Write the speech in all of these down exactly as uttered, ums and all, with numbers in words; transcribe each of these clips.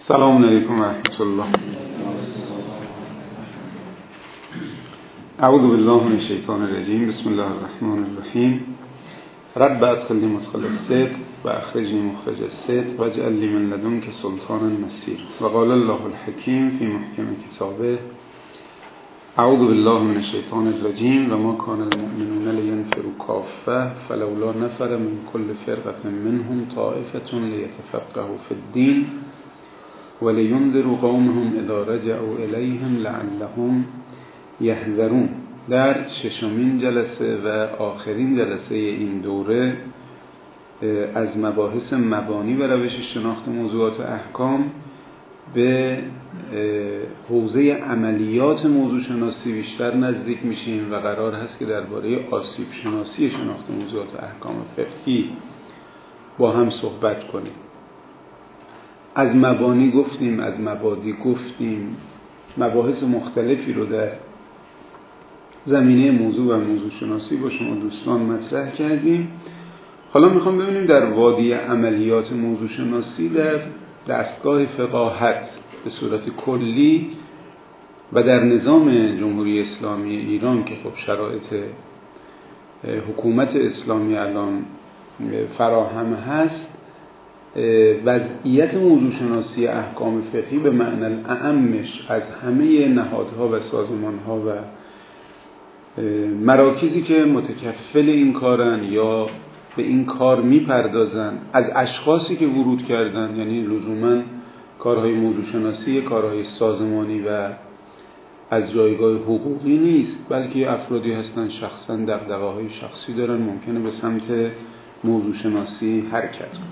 السلام علیکم و رحمت الله. اعوذ بالله من الشیطان الرجیم. بسم الله الرحمن الرحیم. رب ادخلنی مدخل الصدق و اخرجنی مخرج الصدق واجعل لی من لدنک سلطانا نصیرا. و قال الله الحکیم فی محکم کتابه اعوذ بالله من الشیطان الرجیم و ما کان المؤمنون لینفروا کافة فلولا نفر من كل فرقة منهم طائفة لیتفقهوا فی الدین ولینذروا قومهم اذا رجعوا الیهم لعلهم یحذرون. در ششمین جلسه و آخرین جلسه این دوره از مباحث مبانی و روش شناخت موضوعات احکام به حوزه عملیات موضوع شناسی بیشتر نزدیک میشیم و قرار هست که درباره آسیب شناسی شناخت موضوعات احکام فقهی با هم صحبت کنیم. از مبانی گفتیم، از مبادی گفتیم، مباحث مختلفی رو در زمینه موضوع و موضوع شناسی با شما دوستان مطرح کردیم. حالا میخوام ببینیم در وادی عملیات موضوع شناسی در دستگاه فقاهت به صورت کلی و در نظام جمهوری اسلامی ایران که خب شرایط حکومت اسلامی الان فراهم هست، وضعیت موضوع شناسی احکام فقهی به معنی اعمش از همه نهادها و سازمانها و مراکزی که متکفل این کارن یا به این کار میپردازن، از اشخاصی که ورود کردن، یعنی لزوما کارهای موضوع شناسی کارهای سازمانی و از جایگاه حقوقی نیست، بلکه افرادی هستن شخصا دغدغه‌های شخصی دارن، ممکنه به سمت موضوع شناسی حرکت کنن.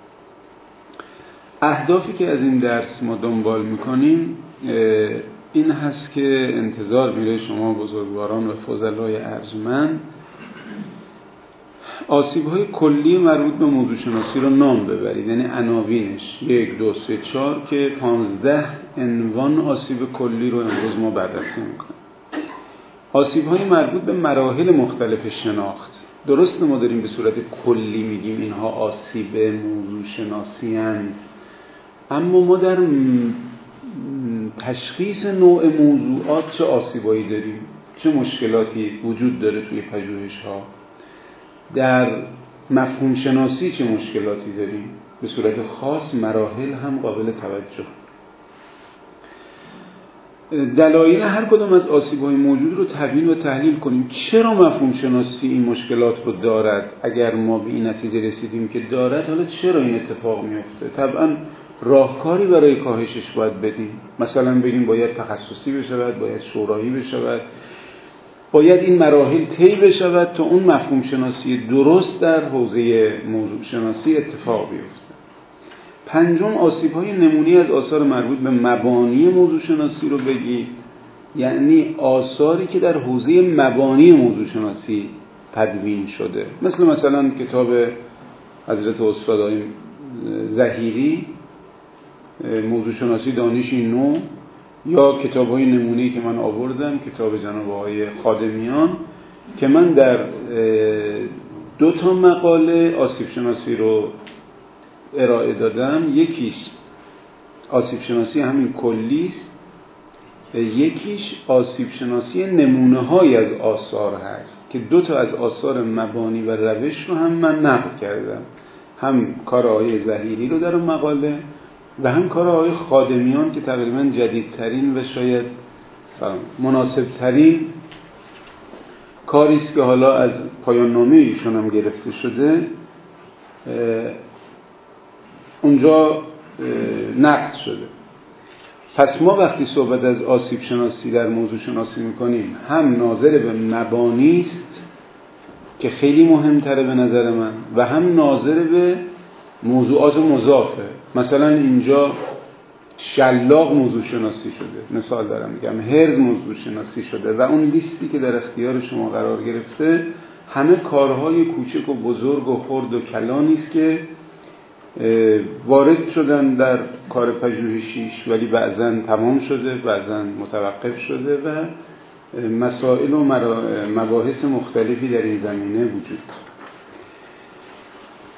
اهدافی که از این درس ما دنبال میکنیم این هست که انتظار میره شما بزرگواران و فضلای ارجمند آسیب‌های کلی مربوط به موضوع شناسی رو نام ببرید، یعنی عناوینش یک دو سه چهار که پانزده عنوان آسیب کلی رو امروز ما بررسی میکنیم. آسیب‌های مربوط به مراحل مختلف شناخت. درسته ما داریم به صورت کلی میگیم اینها آسیب موضوع شناسی هستند، اما ما در تشخیص نوع موضوعات چه آسیبایی داریم، چه مشکلاتی وجود داره توی پژوهش‌ها، در مفهوم شناسی چه مشکلاتی داریم، به صورت خاص مراحل هم قابل توجه. دلایل هر کدام از آسیب‌های موجود رو تبیین و تحلیل کنیم. چرا مفهوم شناسی این مشکلات رو دارد؟ اگر ما به این نتیجه رسیدیم که دارد، حالا چرا این اتفاق میفته؟ طبعاً راهکاری برای کاهشش باید بدیم. مثلا بگیم باید تخصصی بشود، باید شورایی بشود، باید این مراحل طی بشود تا اون مفهوم شناسی درست در حوزه موضوع شناسی اتفاق بیفته. پنجم، آسیب‌های نمونی از آثار مربوط به مبانی موضوع شناسی رو بگید، یعنی آثاری که در حوزه مبانی موضوع شناسی تدوین شده، مثل مثلا کتاب حضرت استاد آقای ظهیری موضوع شناسی دانشی نو، یا کتاب‌های نمونه‌ای که من آوردم، کتاب جناب آقای خادمیان که من در دو تا مقاله آسیب شناسی رو ارائه دادم. یکیش آسیب شناسی همین کلی است، یکیش آسیب شناسی نمونه‌های از آثار هست که دو تا از آثار مبانی و روش رو هم من نقل کردم، هم کار آقای ظهیری رو در اون مقاله و هم کار آقای خادمیان که تقریبا جدیدترین و شاید مناسبترین کاری است که حالا از پایان نامه ایشون هم گرفته شده، اونجا نقد شده. پس ما وقتی صحبت از آسیب شناسی در موضوع شناسی میکنیم، هم ناظر به مبانی است که خیلی مهمتره به نظر من، و هم ناظر به موضوعات مضافه. مثلا اینجا شلاق موضوع شناسی شده، مثال دارم میگم، هرز موضوع شناسی شده و اون لیستی که در اختیار شما قرار گرفته همه کارهای کوچک و بزرگ و خرد و کلانی است که وارد شدن در کار پژوهشیش، ولی بعضا تمام شده، بعضا متوقف شده و مسائل و مباحث مختلفی در این زمینه وجود داره.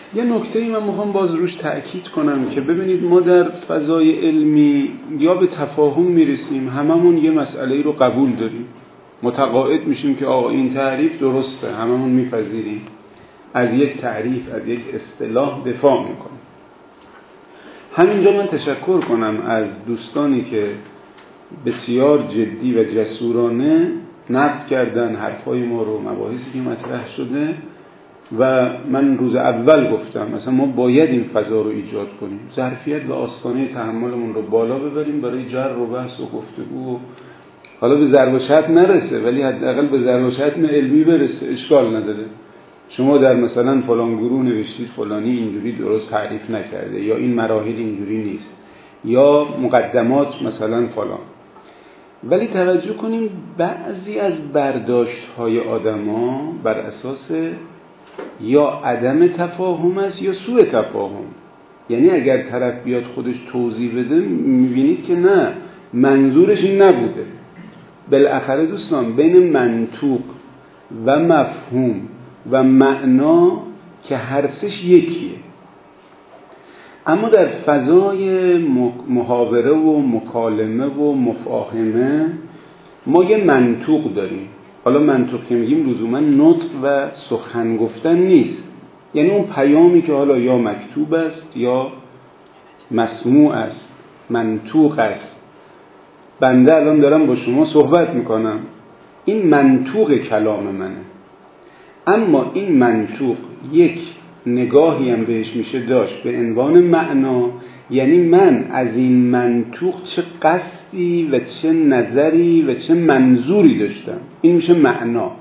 یه نکته‌ای من میخوام باز روش تأکید کنم که ببینید ما در فضای علمی یا به تفاهم میرسیم، هممون یه مسئله رو قبول داریم، متقاعد میشیم که آقا این تعریف درسته، هممون میپذیریم، از یک تعریف، از یک اصطلاح دفاع میکنیم. همینجا من تشکر کنم از دوستانی که بسیار جدی و جسورانه نقد کردن حرفای ما رو، مباحثی که مطرح شده، و من روز اول گفتم مثلا ما باید این فضا رو ایجاد کنیم، ظرفیت و آستانه تحملمون رو بالا ببریم برای جر و بحث و گفتگو، حالا به ضرب و شتم نرسه ولی حداقل به ضرب و شتم علمی برسه، اشکال نداره. شما در مثلا فلان گروه نوشتید فلانی اینجوری درست تعریف نکرده، یا این مراحل اینجوری نیست، یا مقدمات مثلا فلان. ولی توجه کنیم بعضی از برداشت‌های آدم‌ها بر اساس یا عدم تفاهم است یا سوء تفاهم. یعنی اگر طرف بیاد خودش توضیح بده می‌بینید که نه، منظورش این نبوده. بالاخره دوستان بین منطوق و مفهوم و معنا که هر سش یکیه، اما در فضای محاوره و مکالمه و مفاهمه ما یه منطوق داریم. حالا منطوق که میگیم لزوما نطق و سخن گفتن نیست، یعنی اون پیامی که حالا یا مکتوب است یا مسموع است، منطوق است. بنده الان دارم با شما صحبت میکنم، این منطوق کلام منه، اما این منطوق یک نگاهی هم بهش میشه داشت به عنوان معنا، یعنی من از این منطوق چه قصدی و چه نظری و چه منظوری داشتم، این میشه معنا.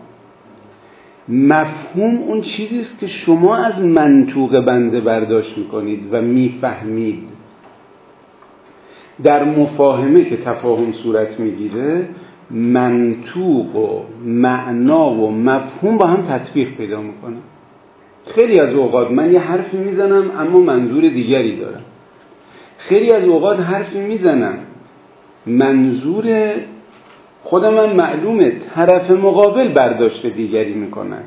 مفهوم اون چیزی است که شما از منطوق بنده برداشت میکنید و میفهمید. در مفاهمه که تفاهم صورت میگیره، منطوق و معنا و مفهوم با هم تطبیق پیدا میکنه. خیلی از اوقات من یه حرفی میزنم اما منظور دیگری دارم، خیلی از اوقات حرفی میزنم منظور خودم من معلومه، طرف مقابل برداشت دیگری میکند.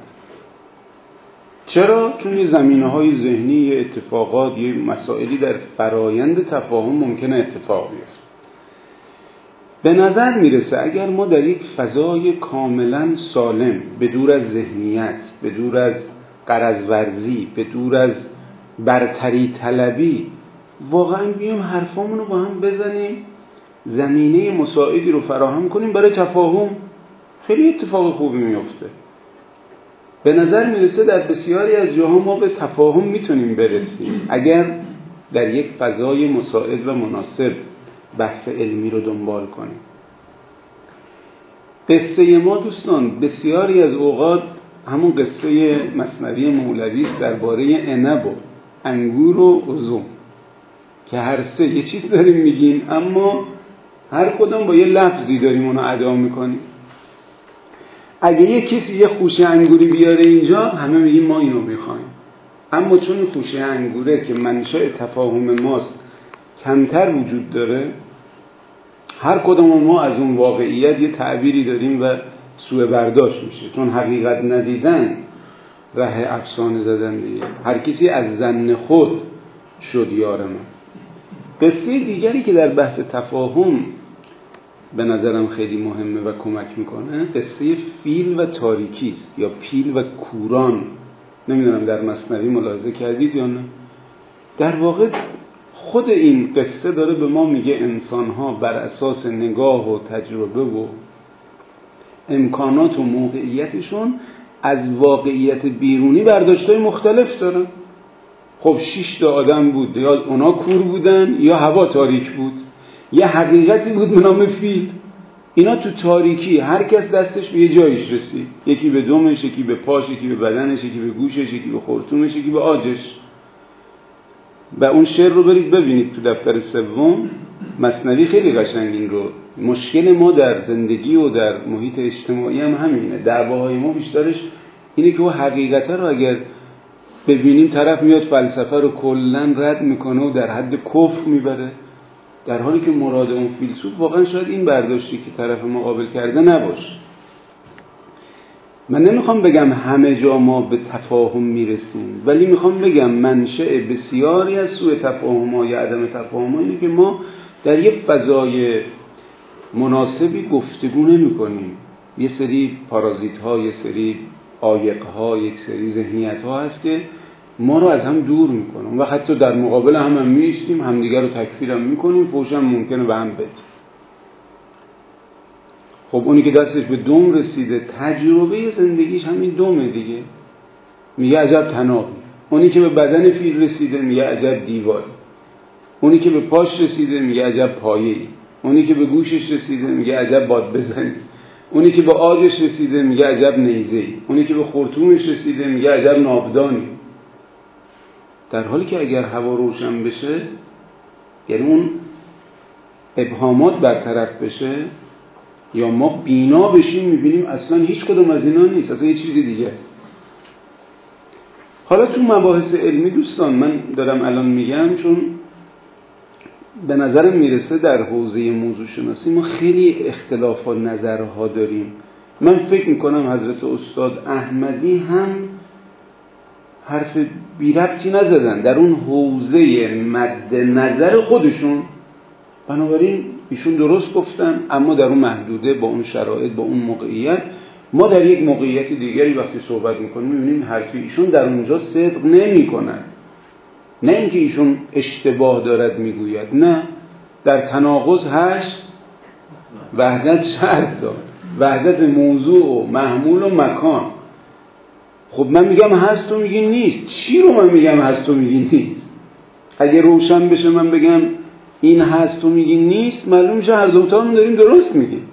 چرا؟ چون یه زمینه‌های ذهنی، یه اتفاقات، یه مسائلی در فرایند تفاهم ممکنه اتفاق بیفته. به نظر میرسه اگر ما در یک فضای کاملا سالم، بدور از ذهنیت، بدور از غرض ورزی، بدور از برتری طلبی، واقعا بیام حرفامون رو با هم بزنیم، زمینه مساعدی رو فراهم کنیم برای تفاهم، خیلی اتفاق خوبی میفته. به نظر میرسه در بسیاری از جاها ما به تفاهم میتونیم برسیم اگر در یک فضای مساعد و مناسب بحث علمی رو دنبال کنیم. قصه ما دوستان بسیاری از اوقات همون قصه مثنوی مولوی است درباره عنب و انگور و عزوم که هر سه یه چیز داریم میگیم، اما هر کدوم با یه لفظی داریم اونو ادا میکنیم. اگه یه کسی یه خوشه انگوری بیاره اینجا، همه میگیم ما اینو میخوایم، اما چون این خوشه انگوره که منشأ تفاهم ماست کمتر وجود داره، هر کدوم ما از اون واقعیت یه تعبیری داریم و سوء برداشت میشه، چون حقیقت ندیدن ره افسانه زدن دیگه. هر کسی از ظن خود شد یار من. قصه دیگری که در بحث تفاهم به نظرم خیلی مهمه و کمک میکنه قصه فیل و تاریکی است، یا پیل و کوران. نمیدونم در مثنوی ملاحظه کردید یا نه. در واقع خود این قصه داره به ما میگه انسان‌ها بر اساس نگاه و تجربه و امکانات و موقعیتشون از واقعیت بیرونی برداشت‌های مختلف دارن. خب شش تا آدم بود، یا اونا کور بودن یا هوا تاریک بود، یه حقیقتی بود به نام فیل. اینا تو تاریکی هر کس دستش به یه جایش رسید، یکی به دمش، یکی به پاش، یکی به بدنش، یکی به گوشش، یکی به خرطومش، یکی به آجش. و اون شعر رو برید ببینید تو دفتر سوم مثنوی، خیلی قشنگ این رو. مشکل ما در زندگی و در محیط اجتماعی هم همینه، دعواهای ما بیشترش اینه که اون حقیقت رو اگر ببینیم طرف میاد فلسفه رو کلن رد میکنه و در حد کفر میبره، در حالی که مراد اون فیلسوف واقعا شاید این برداشتی که طرف مقابل کرده نباشه. من نمیخوام بگم همه جا ما به تفاهم میرسیم، ولی میخوام بگم منشأ بسیاری از سوء تفاهم یا عدم تفاهم اینه که ما در یک فضای مناسبی گفتگو نمی کنیم. یه سری پارازیت ها، یه سری عایق ها، یک سری ذهنیت ها هست که ما رو از هم دور میکنن و حتی در مقابل هم هم میشتیم، همدیگر رو تکفیر هم میکنیم، فوش هم ممکنه به هم بده. خب اونی که دستش به دم رسیده تجربه زندگیش همین دمه دیگه، میگه عجب تنابی. اونی که به بدن فیل رسیده میگه عجب دیواری. اونی که به پاش رسیده میگه عجب پایه‌ای. اونی که به گوشش رسیده میگه عجب باد بزنی. اونی که به آجش رسیده میگه عجب نیزه‌ای. اونی که به خرطومش رسیده میگه عجب ناودانی. در حالی که اگر هوا روشن بشه، یعنی اون ابهامات برطرف بشه یا ما بینا بشیم، میبینیم اصلا هیچ کدوم از اینا نیست، اصلا یه چیز دیگه است. حالا تو مباحث علمی دوستان من دارم الان میگم، چون به نظرم میرسه در حوزه موضوع شناسی ما خیلی اختلاف و نظرها داریم. من فکر میکنم حضرت استاد احمدی هم حرف بی ربطی نزدن در اون حوزه مد نظر خودشون، بنابراین ایشون درست گفتن، اما در اون محدوده، با اون شرایط، با اون موقعیت. ما در یک موقعیت دیگری وقتی صحبت میکنیم میبینیم حرف ایشون در اونجا صدق نمیکنن. نه اینکه ایشون اشتباه دارد میگوید، نه، در تناقض هست وحدت شرط دارد، وحدت موضوع و محمول و مکان. خب من میگم هست تو میگی نیست، چی رو من میگم هست تو میگی نیست؟ اگه روشن بشه من بگم این هست تو میگی نیست، معلوم میشه هر دوتامون داریم درست میگیم.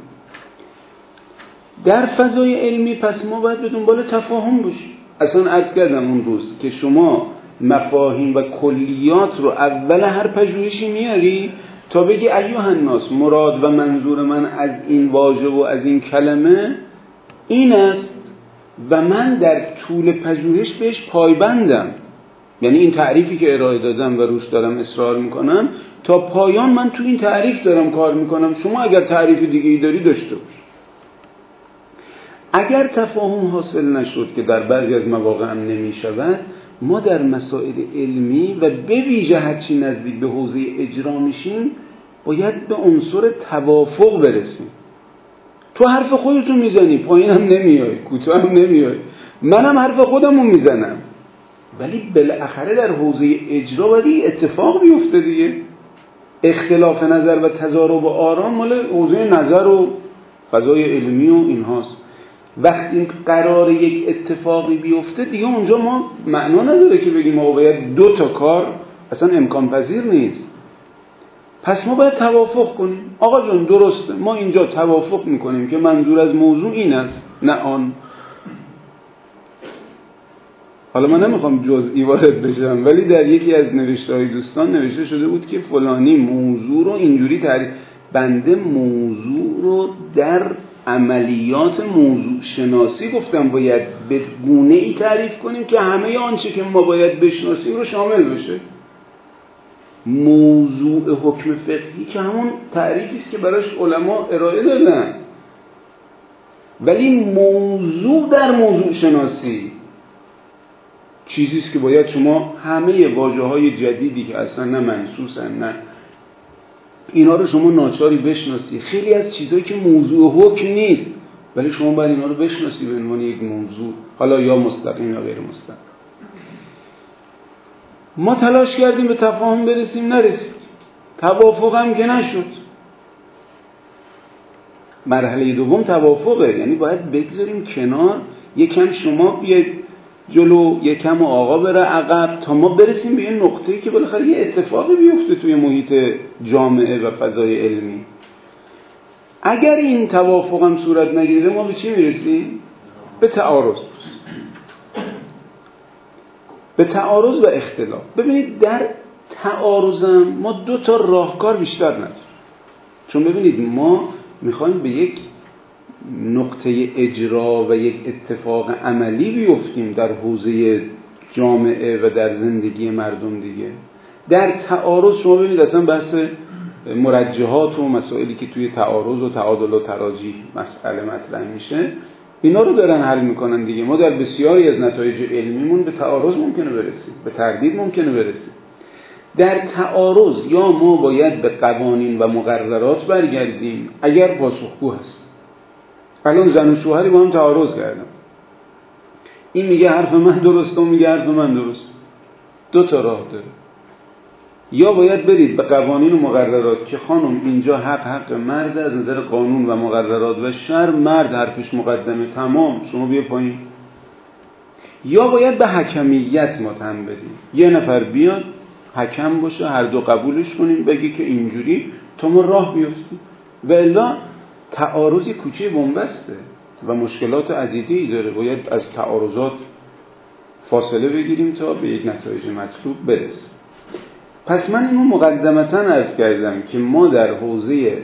در فضای علمی پس ما باید به دنبال تفاهم باشیم. اصلا عرض کردم اون روز که شما مفاهیم و کلیات رو اول هر پژوهشی میاری تا بگی ایها الناس، مراد و منظور من از این واژه و از این کلمه این است و من در طول پژوهش بهش پایبندم. یعنی این تعریفی که ارائه دادم و روش دارم اصرار میکنم تا پایان، من تو این تعریف دارم کار میکنم. شما اگر تعریف دیگه ای داری داشته باش. اگر تفاهم حاصل نشد که در بعضی از مواقع هم نمیشود، ما در مسائل علمی و به ویژه هرچی نزدیک به حوزه اجرا میشیم باید به عنصر توافق برسیم. تو حرف خودتو میزنی، پایین هم نمیای، کوتاه هم نمیای، منم حرف خودمو میزنم، ولی بالاخره در حوزه اجرا باید اتفاق بیفته دیگه. اختلاف نظر و تضارب آرا مال حوزه نظر و فضای علمی و اینهاست. وقتی قرار یک اتفاقی بیفته دیگه اونجا ما معنا نداره که بگیم ما باید دو تا کار، اصلا امکان پذیر نیست. پس ما باید توافق کنیم. آقا جان درسته، ما اینجا توافق میکنیم که منظور از موضوع این است، نه آن. حالا من نمیخوام جزئی وارد بشم، ولی در یکی از نوشته‌های دوستان نوشته شده بود که فلانی موضوع رو اینجوری تعریف، بنده موضوع رو در عملیات موضوع شناسی گفتم باید به گونه‌ای تعریف کنیم که همه آنچه که ما باید بشناسیم رو شامل بشه. موضوع حکم فقهی که همون تعریفی است که براش علما ارائه دادن، ولی موضوع در موضوع شناسی چیزی است که باید شما همه واژه‌های جدیدی که اصلا نه منسوسن نه اینا رو شما ناچاری بشناسی. خیلی از چیزایی که موضوع حکم نیست ولی شما باید اینا رو بشناسی به عنوان یک موضوع، حالا یا مستقیم یا غیر مستقیم. ما تلاش کردیم به تفاهم برسیم، نرسید. توافق هم که نشد. مرحله دوم توافقه، یعنی باید بگذاریم کنار، یکم شما بیاید جلو، یکم آقا بره عقب تا ما برسیم به این نقطه‌ای که بالاخره یه اتفاقی بیفته توی محیط جامعه و فضای علمی. اگر این توافق هم صورت نگیره ما به چی میرسیم؟ به تعارض. به تعارض و اختلاف. ببینید در تعارضم ما دو تا راهکار بیشتر نداریم. چون ببینید ما میخوایم به یک نقطه اجرا و یک اتفاق عملی بیفتیم در حوزه جامعه و در زندگی مردم دیگه. در تعارض شما ببینید اصلا بحث مرجحات و مسائلی که توی تعارض و تعادل و تراجیح مسئله مطرح میشه اینا رو دارن حل میکنن دیگه. ما در بسیاری از نتایج علمیمون به تعارض ممکنه برسیم، به تردید ممکنه برسیم. در تعارض یا ما باید به قوانین و مقررات برگردیم اگر پاسخگو هست. الان زن و شوهری با هم تعارض کردن، این میگه حرف من درسته، اون میگه حرف من درست، دو تا راه داره. یا باید برید به قوانین و مقررات که خانم اینجا حق حق مرد، از نظر قانون و مقررات و شرع مرد حرفش مقدمه، تمام، شما بیا پایین. یا باید به حکمیت متهم بدیم، یه نفر بیاد حکم باشه، هر دو قبولش کنیم، بگی که اینجوری تا ما راه بیفتیم. و الا تعارض کوچه بنبسته و مشکلات عدیده‌ای داره، باید از تعارضات فاصله بگیریم تا به یک نتایج مطلوب برسیم. پس من اینو مقدمتاً عرض کردم که ما در حوزه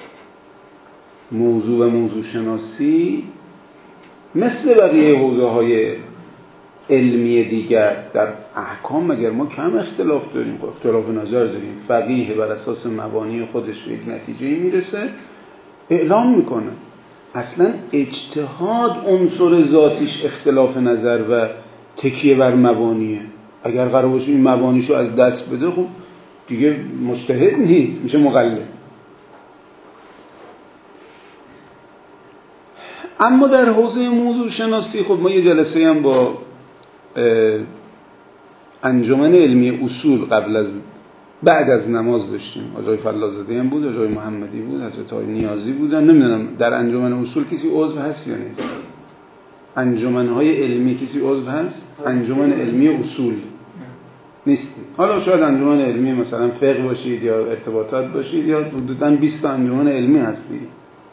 موضوع و موضوع شناسی مثل بقیه حوزه‌های علمی دیگر در احکام مگر ما کم اختلاف داریم؟ اختلاف نظر داریم. فقیه بر اساس مبانی خودش به یک نتیجه‌ای میرسه، اعلام میکنه. اصلا اجتهاد عنصر ذاتیش اختلاف نظر و تکیه بر مبانیه. اگر قرار باشه این مبانیشو از دست بده، خب دیگه مجتهد نیست، میشه مقلد. اما در حوزه موضوع شناسی خب ما یه جلسه هم با انجمن علمی اصول قبل از بعد از نماز داشتیم. آقای فلازاده هم بود، آقای محمدی بود، حضرت آقای نیازی بودن. نمیدونم در انجمن اصول کسی عضو هست یا نیست؟ انجمن‌های علمی کسی عضو هست؟ انجمن علمی اصول نیست. حالا شاید انجمن علمی مثلا فقه باشید یا ارتباطات باشید، یا حدوداً بیست تا انجمن علمی هستی.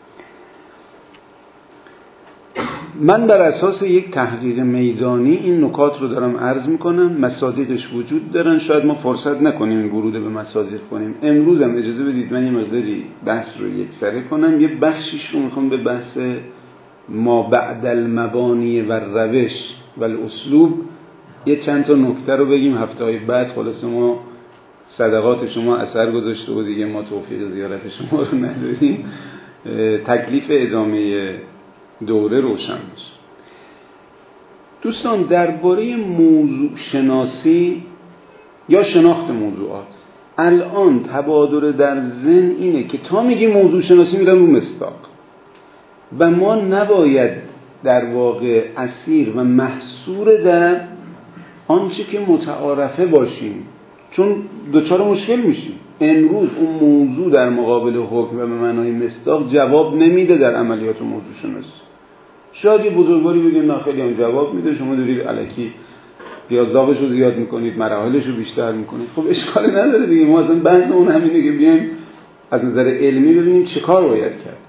من بر اساس یک تحقیق میدانی این نکات رو دارم عرض میکنم، مصادیقش وجود دارن، شاید ما فرصت نکنیم ورود به مصادیق کنیم. امروز هم اجازه بدید من یه مقداری بحث رو یک سره کنم. یه بخشیش رو میخوام به بحث ما بعد المبانی و روش و الاسلوب یه چند تا نکته رو بگیم. هفته های بعد خلاص ما صدقات شما اثر گذاشته و دیگه ما توفیق زیارت شما رو نداریم، تکلیف ادامه دوره روشن بشه. دوستان درباره موضوع شناسی یا شناخت موضوعات الان تبادر در ذهن اینه که تا میگیم موضوع شناسی میرن رو مصداق و ما نباید در واقع اسیر و محصور در آنچه که متعارفه باشیم، چون دوچار مشکل میشیم. امروز اون موضوع در مقابل حکم و به معنای مصداق جواب نمیده در عملیات موضوع شناسی. شاید یه بزرگواری بگه نه خیلی هم جواب میده، شما دارید الکی پیازداغش رو زیاد میکنید، مراحلش رو بیشتر میکنید. خب اشکالی نداره دیگه. ما اصلا بحث اون همینه که بیایم از نظر علمی ببینیم چه کار باید کرد.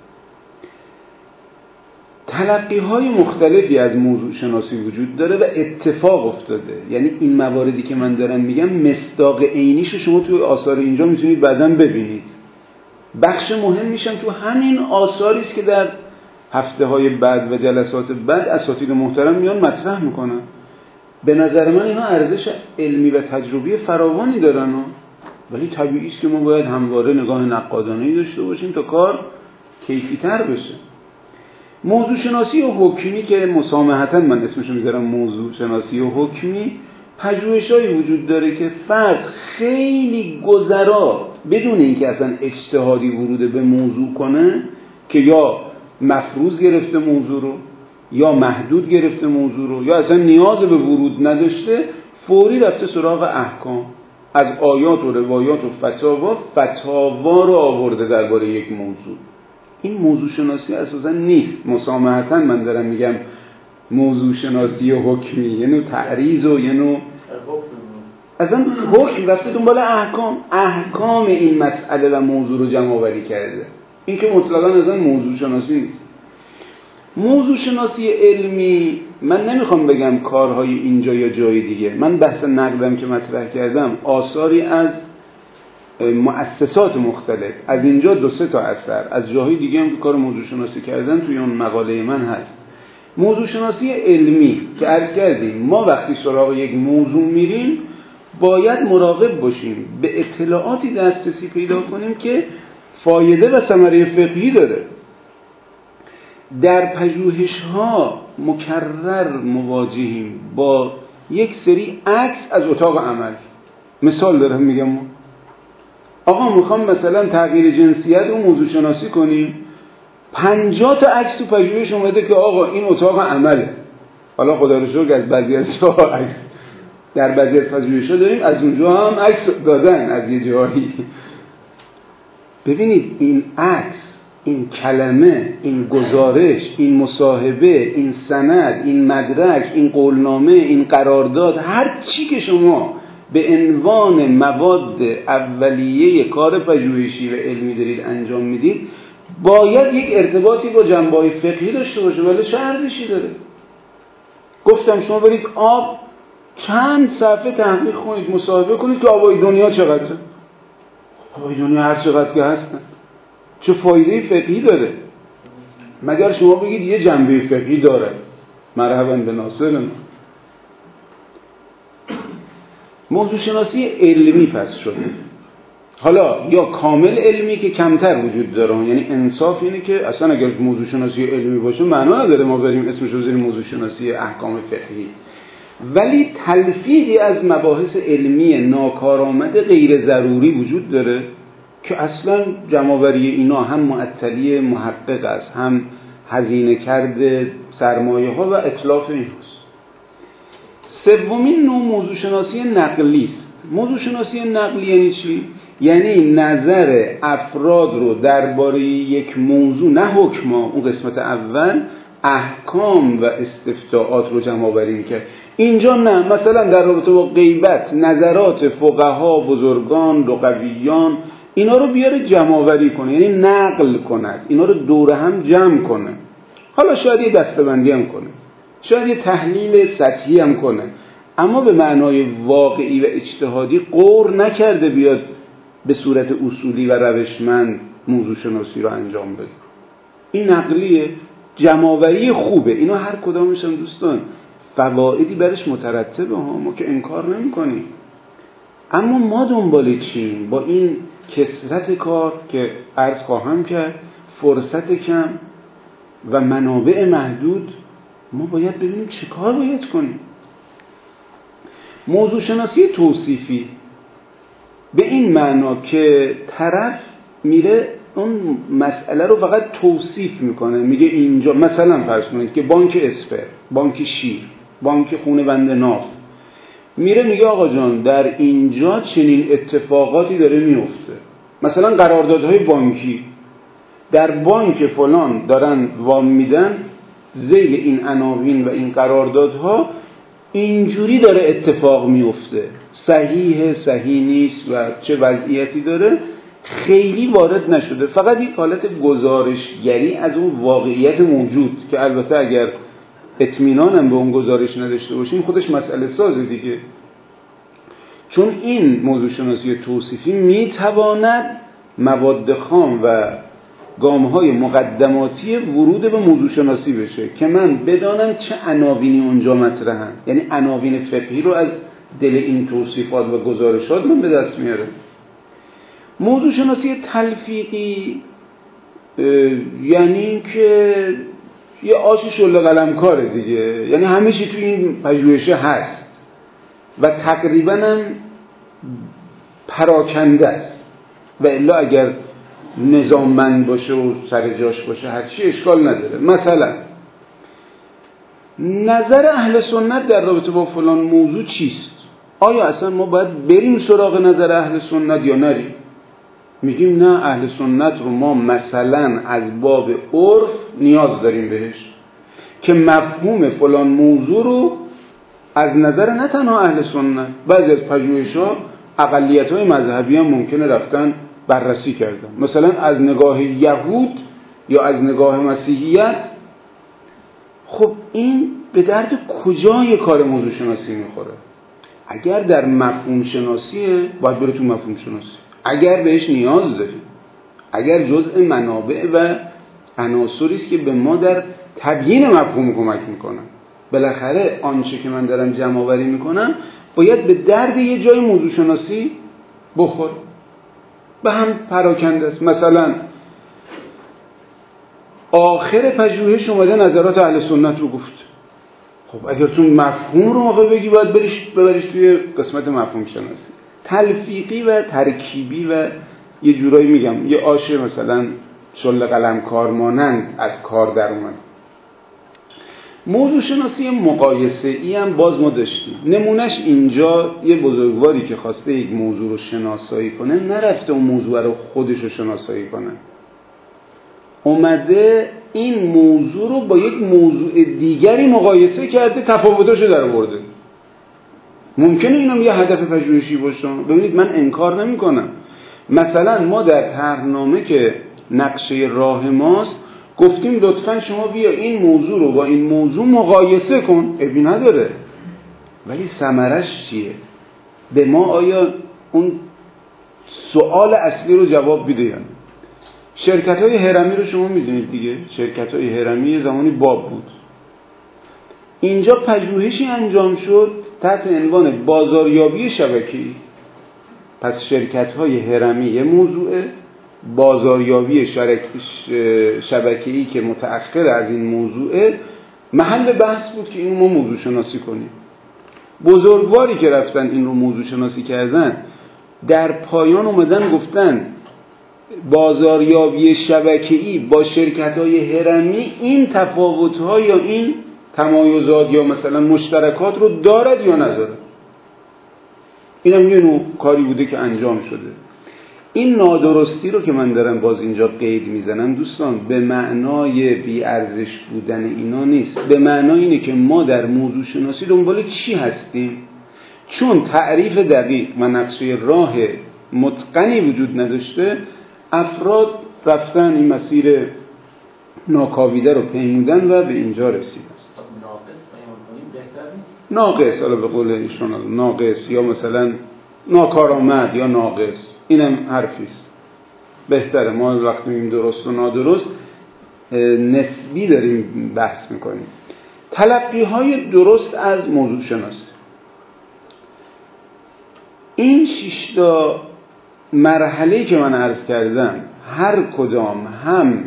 تلقی‌های مختلفی از موضوع شناسی وجود داره و اتفاق افتاده. یعنی این مواردی که من دارم میگم مصداق عینیش شما توی آثار اینجا میتونید بعداً ببینید. بخش مهم میشن تو همین آثاری است که در هفته‌های بعد و جلسات بعد اساتید محترم میان مطرح میکنن. به نظر من اینا ارزش علمی و تجربی فراوانی دارن، ولی طبیعی است که ما باید همواره نگاه نقادانه‌ای داشته باشیم تا کار کیفی‌تر بشه. موضوع شناسی و حکمی که مسامحتاً من اسمشو میذارم موضوع شناسی و حکمی، پژوهش‌هایی وجود داره که فرد خیلی گذرا بدون اینکه اصلا اجتهادی ورود به موضوع کنه که یا مفروض گرفته موضوع رو یا محدود گرفته موضوع رو یا اصلا نیاز به ورود نداشته، فوری رفته سراغ احکام، از آیات و روایات و فتاوا فتاوا رو آورده درباره یک موضوع. این موضوع شناسی اساسا نیست. مسامحتاً من دارم میگم موضوع شناسی و حکمی، یه نوع تعریض و یه نوع اصلا حکم رفته دنبال احکام، احکام این مسئله و موضوع رو جمع آوری کرده. این که مطلقاً اصلا موضوع شناسی نیست. موضوع شناسی علمی من نمیخوام بگم کارهای اینجا یا جای دیگه. من بحث نقدم که مطرح کردم آثاری از مؤسسات مختلف، از اینجا دو سه تا اثر، از جاهای دیگه هم که کار موضوع شناسی کردن توی اون مقاله من هست. موضوع شناسی علمی که عرض کردیم، ما وقتی سراغ یک موضوع میریم باید مراقب باشیم به اطلاعاتی دسترسی پیدا کنیم که فایده و ثمره فقهی داره. در پژوهش‌ها مکرر مواجهیم با یک سری عکس از اتاق عمل. مثال دارم میگم، آقا میخوام مثلا تغییر جنسیت رو موضوع شناسی کنیم، پنجاه تا عکس تو پژوهش اومده که آقا این اتاق عمله. حالا خدا رو شکر از بعضی از جاها عکس در بعضی از پژوهش‌ها داریم، از اونجا هم عکس دادن از یه جایی. ببینید این عکس، این کلمه، این گزارش، این مصاحبه، این سند، این مدرک، این قولنامه، این قرارداد، هر چی که شما به عنوان مواد اولیه کار پژوهشی و علمی دارید انجام میدید، باید یک ارتباطی با جنبه‌های فقهی داشته باشه، ولی چه ارزشی داره؟ گفتم شما برید آب چند صفحه تحقیق کنید، مصاحبه کنید که آبای دنیا چقدره. آبای دنیا هر چقدر که هستن، چه فایده فقهی داره؟ مگر شما بگید یه جنبه فقهی داره. مرحبا به ناصر. موضوع شناسی علمی پس شده. حالا یا کامل علمی که کمتر وجود داره، یعنی انصاف اینه که اصلا اگر موضوع شناسی علمی باشه معنا نداره ما بریم اسمش رو بذاریم موضوع شناسی احکام فقهی، ولی تلفیقی از مباحث علمی ناکارآمد غیر ضروری وجود داره که اصلا جمع‌آوری اینا هم معطلی محقق است، هم هزینه کرده سرمایه ها و اتلاف این هست. سومین نوع موضوع شناسی نقلی است. موضوع شناسی نقلی یعنی چی؟ یعنی نظر افراد رو درباره یک موضوع، نه حکما، اون قسمت اول، احکام و استفتاءات رو جمع آوری می‌کنه. اینجا نه، مثلا در رابطه با غیبت نظرات فقها، بزرگان، لغویان، اینا رو بیاره جمع آوری کنه، یعنی نقل کند، اینا رو دور هم جمع کنه. حالا شاید یه دسته‌بندی هم کنه، شاید یه تحلیل سطحی هم کنه، اما به معنای واقعی و اجتهادی غور نکرده بیاد به صورت اصولی و روشمند موضوع شناسی رو انجام بده. این نقلیه، جمع‌آوری خوبه، اینا هر کدامش هم دوستان فوائدی برش مترتبه ها، ما که انکار نمی کنیم. اما ما دنبال چیم؟ با این کثرت کار که عرض خواهم کرد، فرصت کم و منابع محدود، ما باید ببینیم چه کار باید کنیم. موضوع شناسی توصیفی به این معنا که طرف میره اون مسئله رو فقط توصیف میکنه، میگه اینجا مثلا فرض کنید که بانک اسپر، بانک شیر، بانک خونه بند ناف، میره میگه آقا جان در اینجا چنین اتفاقاتی داره میفته. مثلا قراردادهای بانکی، در بانک فلان دارن وام میدن، ذیل این عناوین و این قراردادها اینجوری داره اتفاق میفته، صحیحه صحیح نیست و چه وضعیتی داره، خیلی وارد نشده، فقط یک حالت گزارشگری از اون واقعیت موجود که البته اگر اطمینانم به اون گزارش نداشته باشیم خودش مسئله سازه دیگه. چون این موضوع شناسی توصیفی میتواند مواد خام و گام‌های مقدماتی ورود به موضوع شناسی بشه که من بدانم چه عناوینی اونجا مطرحن، یعنی عناوین فقهی رو از دل این توصیفات و گزارشات من به دست میارم. موضوع شناسی تلفیقی یعنی که یه آش شله قلمکاره دیگه، یعنی همه چی توی این پژوهش هست و تقریبا هم پراکنده است و الا اگر نظاممند باشه و سر جاش باشه هر چی اشکال نداره. مثلا نظر اهل سنت در رابطه با فلان موضوع چیست؟ آیا اصلا ما باید بریم سراغ نظر اهل سنت یا نریم؟ میگیم نه، اهل سنت رو ما مثلا از باب عرف نیاز داریم بهش که مفهوم فلان موضوع رو از نظر نه تنها اهل سنت، بعضی از پژوهش‌ها اقلیت‌های مذهبی هم ممکنه رفتن بررسی کردن، مثلا از نگاه یهود یا از نگاه مسیحیت. خب این به درد کجای کار موضوع شناسی میخوره؟ اگر در مفهوم شناسیه باید بره تو مفهوم شناسی، اگر بهش نیاز داریم، اگر جزء منابع و عناصری است که به ما در تبیین مفهوم کمک میکنن. بالاخره آنچه که من دارم جمع آوری میکنم باید به درد یه جای موضوع شناسی بخور، به هم پراکنده است. مثلا آخر پژوهش اومده نظرات اهل سنت رو گفت. خب اگر تو مفهوم رو موقع بگی باید بریش ببریش توی قسمت مفهوم شناسی. تلفیقی و ترکیبی و یه جورایی میگم یه آش مثلا شل قلم کار مانند از کار در اومد. موضوع شناسی مقایسه ای هم باز ما داشتیم. نمونش اینجا یه بزرگواری که خواسته یک موضوع رو شناسایی کنه نرفته اون موضوع رو خودش رو شناسایی کنه، اومده این موضوع رو با یک موضوع دیگری مقایسه کرده، تفاوتاشو در آورده. ممکنه اینم یه هدف پژوهشی باشه. ببینید من انکار نمی کنم. مثلا ما در طرحنامه که نقشه راه ماست گفتیم لطفاً شما بیا این موضوع رو با این موضوع مقایسه کن، عیبی نداره، ولی ثمرش چیه؟ به ما آیا اون سوال اصلی رو جواب میده یا نه؟ شرکت‌های هرمی رو شما میدونید دیگه، شرکت‌های هرمی زمانی باب بود. اینجا پژوهشی انجام شد تحت عنوان بازاریابی شبکه‌ای. پس شرکت‌های هرمی یه موضوعه، بازاریابی شبکه‌ای که متأخر از این موضوعه محل بحث بود که این ما موضوع شناسی کنیم. بزرگواری که رفتن این رو موضوع شناسی کردن در پایان اومدن گفتن بازاریابی شبکه‌ای با شرکت‌های هرمی این تفاوت‌ها یا این تمایزات یا مثلا مشترکات رو دارد یا نداره. اینم یه نوع کاری بوده که انجام شده. این نادرستی رو که من دارم باز اینجا قید میزنم دوستان به معنای بی‌ارزش بودن اینا نیست، به معنای اینه که ما در موضوع شناسی دنبال چی هستیم. چون تعریف دقیق و نقشه راه متقنی وجود نداشته، افراد رفتن این مسیر ناکاویده رو پیمودن و به اینجا رسیدن. ناقص، حالا به قول ایشون ناقص یا مثلا ناکارآمد یا ناقص، اینم حرفیست. بهتره ما وقتی میگیم درست و نادرست نسبی داریم بحث میکنیم. تلقی های درست از موضوع شناسی، این شش تا مرحله‌ای که من عرض کردم هر کدام هم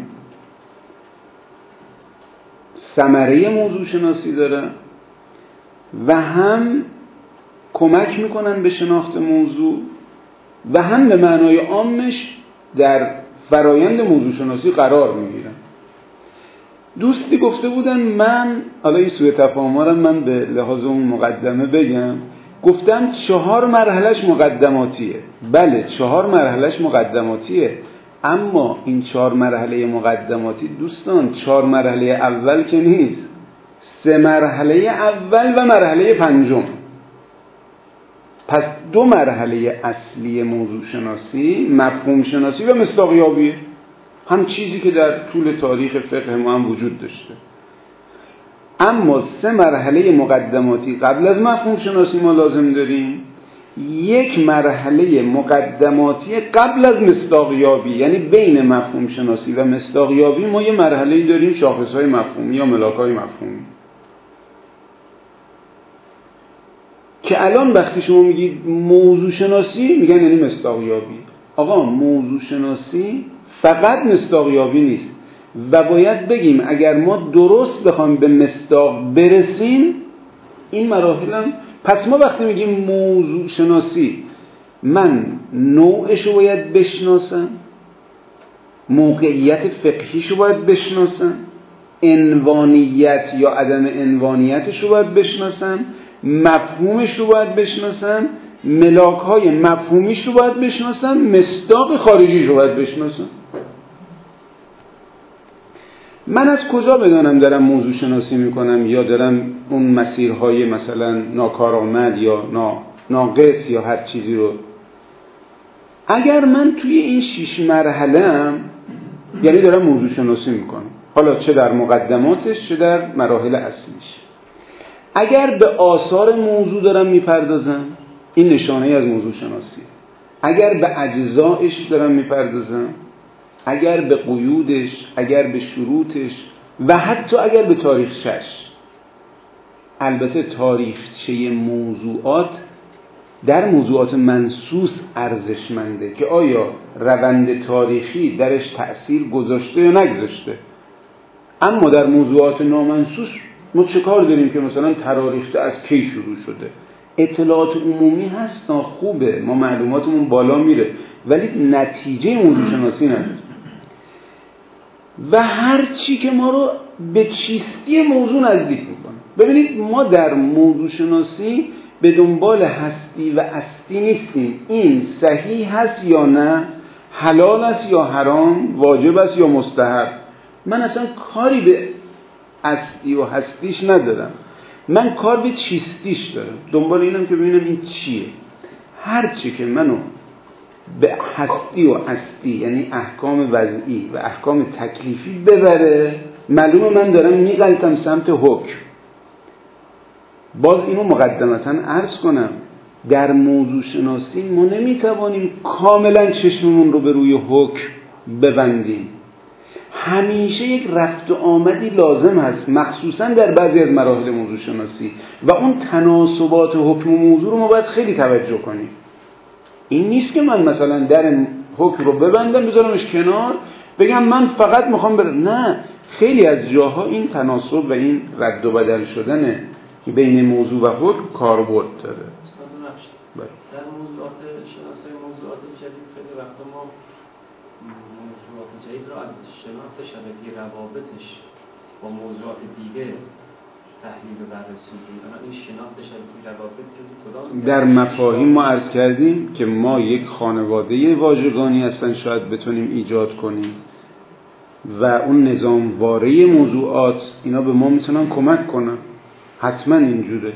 ثمره موضوع شناسی داره و هم کمک میکنن به شناخت موضوع و هم به معنای عامش در فرایند موضوع شناسی قرار میگیرن. دوستی گفته بودن من، حالا این سوء تفاهم رو من به لحاظ اون مقدمه بگم، گفتم چهار مرحلهش مقدماتیه. بله چهار مرحلهش مقدماتیه، اما این چهار مرحله مقدماتی دوستان چهار مرحله اول که نیست، سه مرحله اول و مرحله پنجم. پس دو مرحله اصلی موضوع شناسی مفهوم شناسی و مصداقیابیه، هم چیزی که در طول تاریخ فقه ما هم وجود داشته. اما سه مرحله مقدماتی قبل از مفهوم شناسی ما لازم داریم، یک مرحله مقدماتی قبل از مصداقیابی، یعنی بین مفهوم شناسی و مصداقیابی ما یه مرحله داریم شاخصهای مفهومی یا ملاک‌های مفهومی، که الان وقتی شما میگید موضوع شناسی میگن یعنی مصداقیابی. آقا موضوع شناسی فقط مصداقیابی نیست و باید بگیم اگر ما درست بخوایم به مصداق برسیم این مراحل هم، پس ما وقتی میگیم موضوع شناسی من نوعشو باید بشناسم، موقعیت فقهیشو باید بشناسم، عنوانیت یا عدم عنوانیتشو باید بشناسم، مفهومش رو باید بشناسم، ملاک‌های مفهومیش رو باید بشناسم، مصداق خارجیش رو باید بشناسم. من از کجا بدانم دارم موضوع شناسی میکنم یا دارم اون مسیرهای مثلا ناکارآمد یا ناقص یا هر چیزی رو؟ اگر من توی این شش مرحله ام یعنی دارم موضوع شناسی میکنم، حالا چه در مقدماتش چه در مراحل اصلیش. اگر به آثار موضوع دارم میپردازم این نشانه از موضوع شناسی. اگر به اجزایش دارم میپردازم، اگر به قیودش، اگر به شروطش و حتی اگر به تاریخچه‌اش. البته تاریخچه موضوعات در موضوعات منصوص ارزشمنده که آیا روند تاریخی درش تأثیر گذاشته یا نگذاشته. اما در موضوعات نامنصوص ما چه کار داریم که مثلا تراریخ از کی شروع شده؟ اطلاعات عمومی هست، خوبه، ما معلوماتمون بالا میره، ولی نتیجه موضوع شناسی نداره. و هر چی که ما رو به چیستی موضوع نزدیک میکنه. ببینید ما در موضوع شناسی به دنبال هستی و استی نیستیم، این صحیح هست یا نه، حلال است یا حرام، واجب است یا مستحب. من اصلا کاری به استی و هستیش ندارم، من کار به چیستیش دارم. دنبال اینم که ببینم این چیه. هر چی که منو به هستی و استی، یعنی احکام وضعی و احکام تکلیفی ببره، معلومه من دارم میغلطم سمت حکم. باز اینو مقدمتا عرض کنم، در موضوع شناسی ما نمیتوانیم کاملا چشممون رو به روی حکم ببندیم. همیشه یک رفت و آمدی لازم هست، مخصوصا در بعضی از مراحل موضوع شناسی، و اون تناسبات حکم و موضوع رو ما باید خیلی توجه کنیم. این نیست که من مثلا در حکم رو ببندم بذارمش کنار بگم من فقط میخوام برم. نه، خیلی از جاها این تناسب و این رد و بدل شدن بین موضوع و حکم کاربرد داره. در موضوعات شناسی موضوعات جدید خیلی وقتا ما موضوعات جدید رو از شناخت شبکه روابطش با موضوعات دیگه تحلیل و بررسی می‌کنیم. این شناخت شبکه روابط کدام در مفاهیم ما عرض کردیم که ما یک خانواده واژگانی هستن شاید بتونیم ایجاد کنیم و اون نظامواره موضوعات اینا به ما میتونن کمک کنن، حتما اینجوره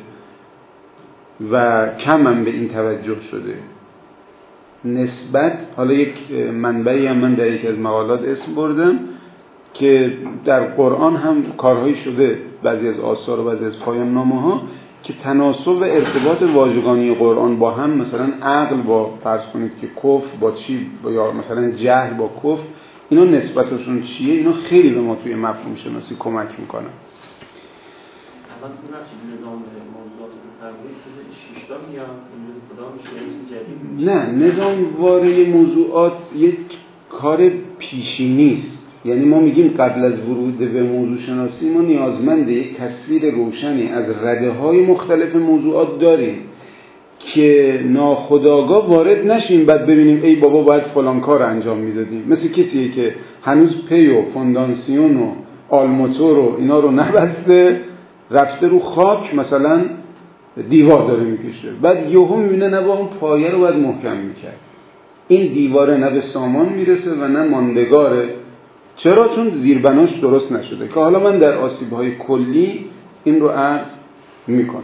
و کم هم به این توجه شده. نسبت حالا یک منبعی هم من در یک از مقالات اسم بردم که در قرآن هم کارهایی شده، بعضی از آثار و بعضی از پایان نامه ها، که تناسب و ارتباط واژگانی قرآن با هم، مثلا عقل با فرض کنید که کفر با چی، یا مثلا جهل با کفر، اینا نسبتشون چیه، اینا خیلی به ما توی مفهوم شناسی کمک میکنن. الان تو نقش نظام موضوعات تفریحی شده شش تا میاد، کدام میشه جدید؟ نه، نظامواره موضوعات یک کار پیشی نیست. یعنی ما میگیم قبل از ورود به موضوع شناسی ما نیازمند یک تصویر روشنی از رده‌های مختلف موضوعات داریم که ناخودآگاه وارد نشیم بعد ببینیم ای بابا باید فلان کار انجام میدادیم. مثل کسیه که هنوز پی و فونداسیون و آلموتور و اینا رو نبسته، رفته رو خاک مثلا دیوار داره میکشه، بعد یهو میبینه نه با اون پایه رو باید محکم میکرد. این دیواره نه به سامان میرسه و نه ماندگاره. چرا؟ چون زیربناش درست نشده، که حالا من در آسیب‌های کلی این رو عرض میکنم.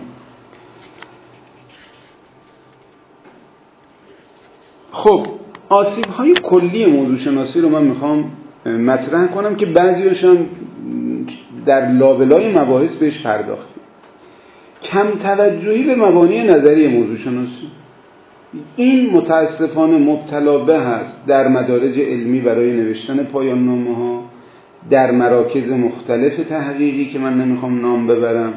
خب آسیب‌های کلی موضوع شناسی رو من میخوام مطرح کنم که بعضی‌هاشون در لابلای مباحث بهش پرداختیم. کم توجهی به مبانی نظری موضوع شناسی، این متاسفانه مبتلا به هست در مدارج علمی برای نوشتن پایان نامه ها، در مراکز مختلف تحقیقی که من نمیخوام نام ببرم،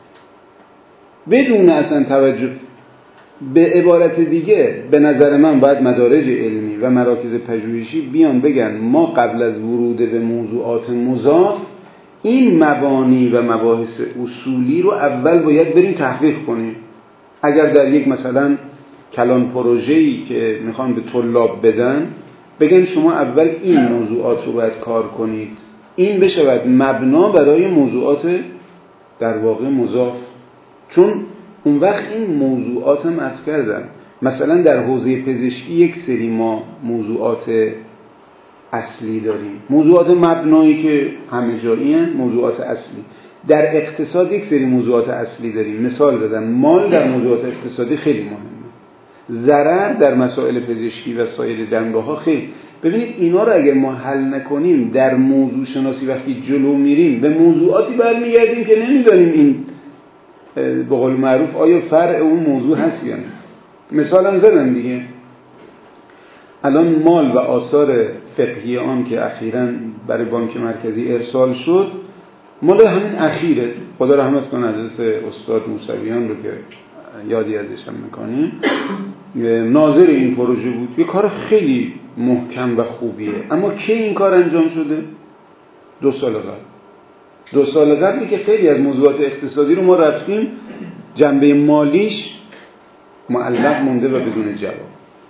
بدون اصلا توجه. به عبارت دیگه به نظر من باید مدارج علمی و مراکز پژوهشی بیان بگن ما قبل از ورود به موضوعات مضاف این مبانی و مباحث اصولی رو اول باید بریم تحقیق کنیم. اگر در یک مثلا کلان پروژه‌ای که میخوان به طلاب بدن، بگن شما اول این موضوعات رو باید کار کنید، این بشود مبنا برای موضوعات در واقع مضاف. چون اون وقت این موضوعات هم عرض کردم، مثلا در حوزه پزشکی یک سری ما موضوعات اصلی داریم، موضوعات مبنایی که همه جایی هستند، موضوعات اصلی. در اقتصاد یک سری موضوعات اصلی داریم، مثال بدم، مال در موضوعات اقتصادی خیلی مهمه، ضرر در مسائل پزشکی و سایر جنبه‌ها خیلی. ببینید اینا رو اگر ما حل نکنیم در موضوع شناسی وقتی جلو میریم به موضوعاتی برمیگردیم که نمیدونیم این به قول معروف آیا فرع اون موضوع هست یا نه. مثالم زدم دیگه، الان مال و آثار فقهی آن که اخیراً برای بانک مرکزی ارسال شد، مال همین اخیره، خدا رحمت کنه حضرت استاد موسویان رو که یادی ازش هم میکنیم، ناظر این پروژه بود. یه کار خیلی محکم و خوبیه، اما کی این کار انجام شده؟ دو سال قبل. دو سال قبلی که خیلی از موضوعات اقتصادی رو ما رفتیم جنبه مالیش معلق مونده و بدون جواب.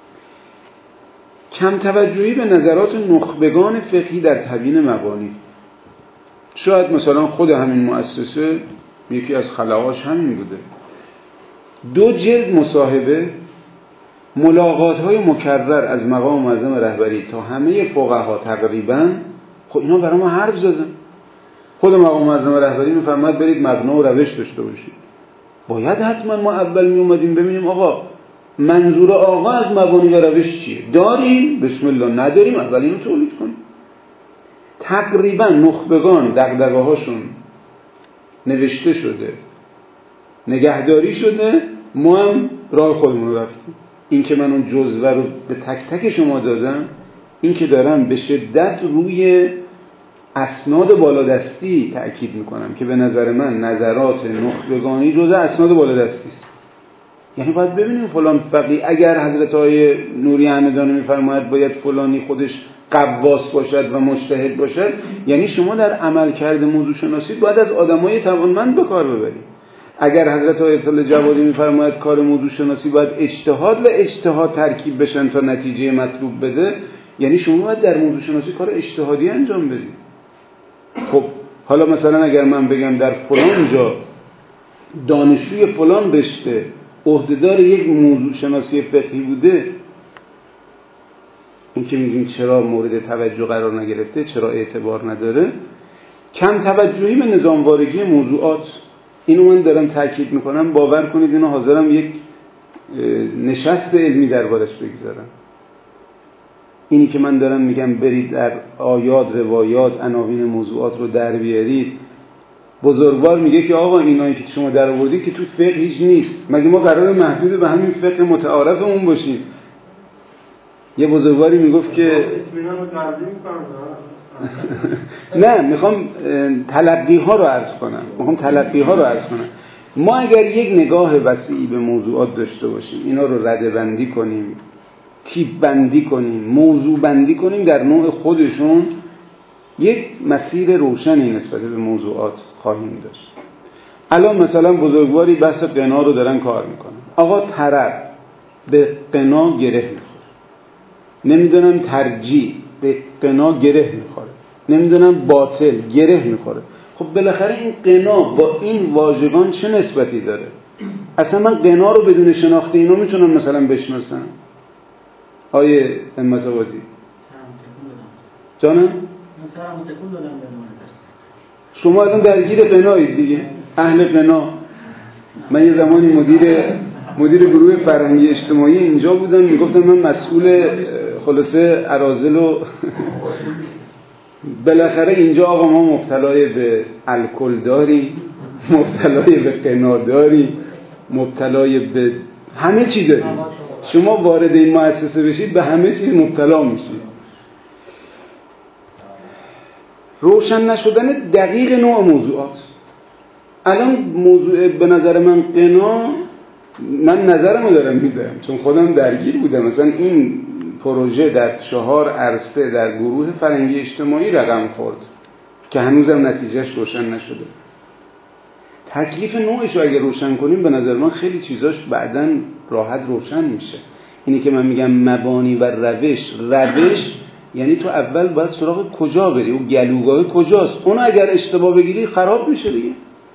کم توجهی به نظرات نخبگان فقهی در تبیین مبانی. شاید مثلا خود همین مؤسسه یکی از خلاهاش همین بوده. دو جلد مصاحبه، ملاقات‌های مکرر از مقام معظم رهبری تا همه فقها تقریبا، خب اینا برای ما حرف زدن. خود مقام معظم رهبری میفرماید برید مبنا و روش داشته باشید. باید حتما ما اول می اومدیم ببینیم آقا منظور آقا از مبانی و روش چیه؟ داریم؟ بسم الله. نداریم؟ اول اینو تولید کنیم. تقریبا نخبگان دغدغه هاشون نوشته شده، نگهداری شده، ما هم راه خودمون رو رفتیم. این که من اون جزوه رو به تک تک شما دادم، این که دارم به شدت روی اسناد بالادستی تأکید میکنم که به نظر من نظرات نخبگانی جزء اسناد بالادستی است. یعنی باید ببینیم فلان فقیه اگر حضرت آقای نوری همدانی میفرماید باید فلانی خودش قواس باشد و مجتهد باشد، یعنی شما در عمل کرده موضوع شناسی باید از آدمای توانمند به کار ببرید. اگر حضرت آیت الله جوادی میفرماید کار موضوع شناسی باید اجتهاد و اجتهاد ترکیب بشن تا نتیجه مطلوب بده، یعنی شما باید در موضوع شناسی کار اجتهادی انجام بدید. خب حالا مثلا اگر من بگم در فلان جا دانشجوی فلان رشته عهدهدار یک موضوع شناسی فقهی بوده، این که میگیم چرا مورد توجه قرار نگرفته، چرا اعتبار نداره. کم توجهی به نظاموارگی موضوعات، اینو من دارم تاکید میکنم، باور کنید اینو حاضرم یک نشست علمی دربارش بگذارم. اینی که من دارم میگم برید در آیات، روایات، عناوین موضوعات رو در بیارید، بزرگوار میگه که آقا اینایی که شما در آوردید که تو فقه هیچ نیست، مگه ما قرار محدود به همین فقه متعارفمون باشیم؟ یه بزرگواری میگفت که نه، میخوام تلقی ها رو عرض کنم میخوام تلقی ها رو عرض کنم ما اگر یک نگاه وسیعی به موضوعات داشته باشیم، اینا رو رده بندی کنیم، تیپ بندی کنیم، موضوع بندی کنیم در نوع خودشون، یک مسیر روشنی نسبت به موضوعات خواهیم داشت. الان مثلا بزرگواری بحث قنا رو دارن کار میکنن. آقا طرف به قنا گره میخوره، نمیدونم ترجیح به قنا گره میخوره، نمیدونم باطل گره میخوره. خب بالاخره این قنا با این واژگان چه نسبتی داره؟ اصلا من قنا رو بدون شناخت اینا میتونم مثلا بشناسم؟ آیه همت آبادی جانم؟ شما الان درگیر قنایید دیگه، اهل قنا. من یه زمانی مدیر مدیر گروه فرهنگی اجتماعی اینجا بودم، میگفتم من مسئول خلاصه اراذل و بالاخره اینجا آقا ما مبتلای به الکل داریم، مبتلای به قنا داریم، مبتلای به همه چی داریم. شما وارد این مؤسسه بشید به همه چیز مبتلا میشید. روشن نشدن دقیق نوع موضوعات. الان موضوع به نظر من قنا، من نظرمو دارم میدم چون خودم درگیر بودم. مثلا این پروژه در چهار عرصه در گروه فرهنگی اجتماعی رقم خورد که هنوزم نتیجهش روشن نشده. تکلیف نوعش رو اگه روشن کنیم به نظر من خیلی چیزاش بعداً راحت روشن میشه. اینی که من میگم مبانی و روش، روش یعنی تو اول باید سراغ کجا بری، اون گلوگاه کجاست، اون اگر اشتباه بگیری خراب میشه دیگه.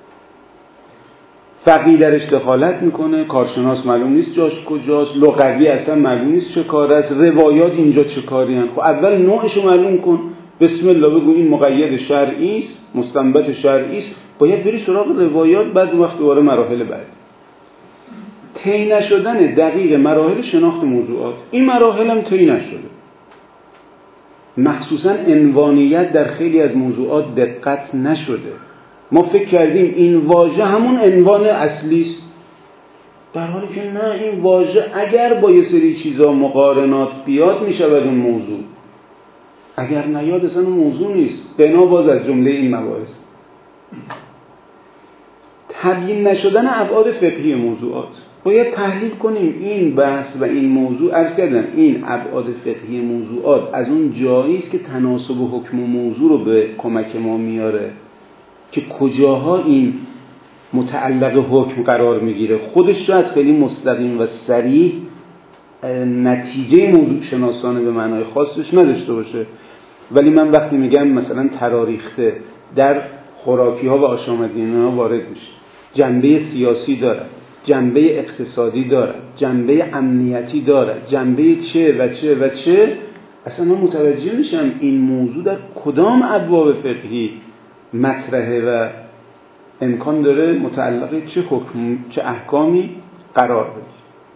فقیه درش دخالت میکنه، کارشناس معلوم نیست جاش کجاست، لغوی اصلا معلوم نیست چه کار است، روایات اینجا چه کاری هستند. خب اول نوعشو معلوم کن، بسم الله بگو این مقید شرعی است، مستنبط شرعی است، باید بری سراغ روایات، بعد وقت دوباره مراحل بعد. طی نشدن دقیق مراحل شناخت موضوعات، این مراحل هم طی نشده. مخصوصا عنوانیت در خیلی از موضوعات دقت نشده. ما فکر کردیم این واژه همون عنوان اصلی است، در حالی که نه، این واژه اگر با یه سری چیزا مقارنات بیاد میشود اون موضوع، اگر نیاد اصلا اون موضوع نیست. قنا باز از جمله این مباحث. تبیین نشدن ابعاد فقهی موضوعات، باید تحلیل کنیم این بحث و این موضوع. عرض کردم این ابعاد فقهی موضوعات از اون جایی است که تناسب حکم و موضوع رو به کمک ما میاره. که کجاها این متعلق حکم قرار میگیره. خودش شاید خیلی مستقیم و صریح نتیجه موضوع شناسانه به معنای خاصش نداشته باشه، ولی من وقتی میگم مثلا تراریخته در خوراکی ها و آشامدنی ها وارد میشه، جنبه سیاسی داره، جنبه اقتصادی داره، جنبه امنیتی داره، جنبه چه و چه و چه، اصلا من متوجه میشم این موضوع در کدام ابواب فقهی مطرحه و امکان داره متعلق چه حکم چه احکامی قرار بگیره.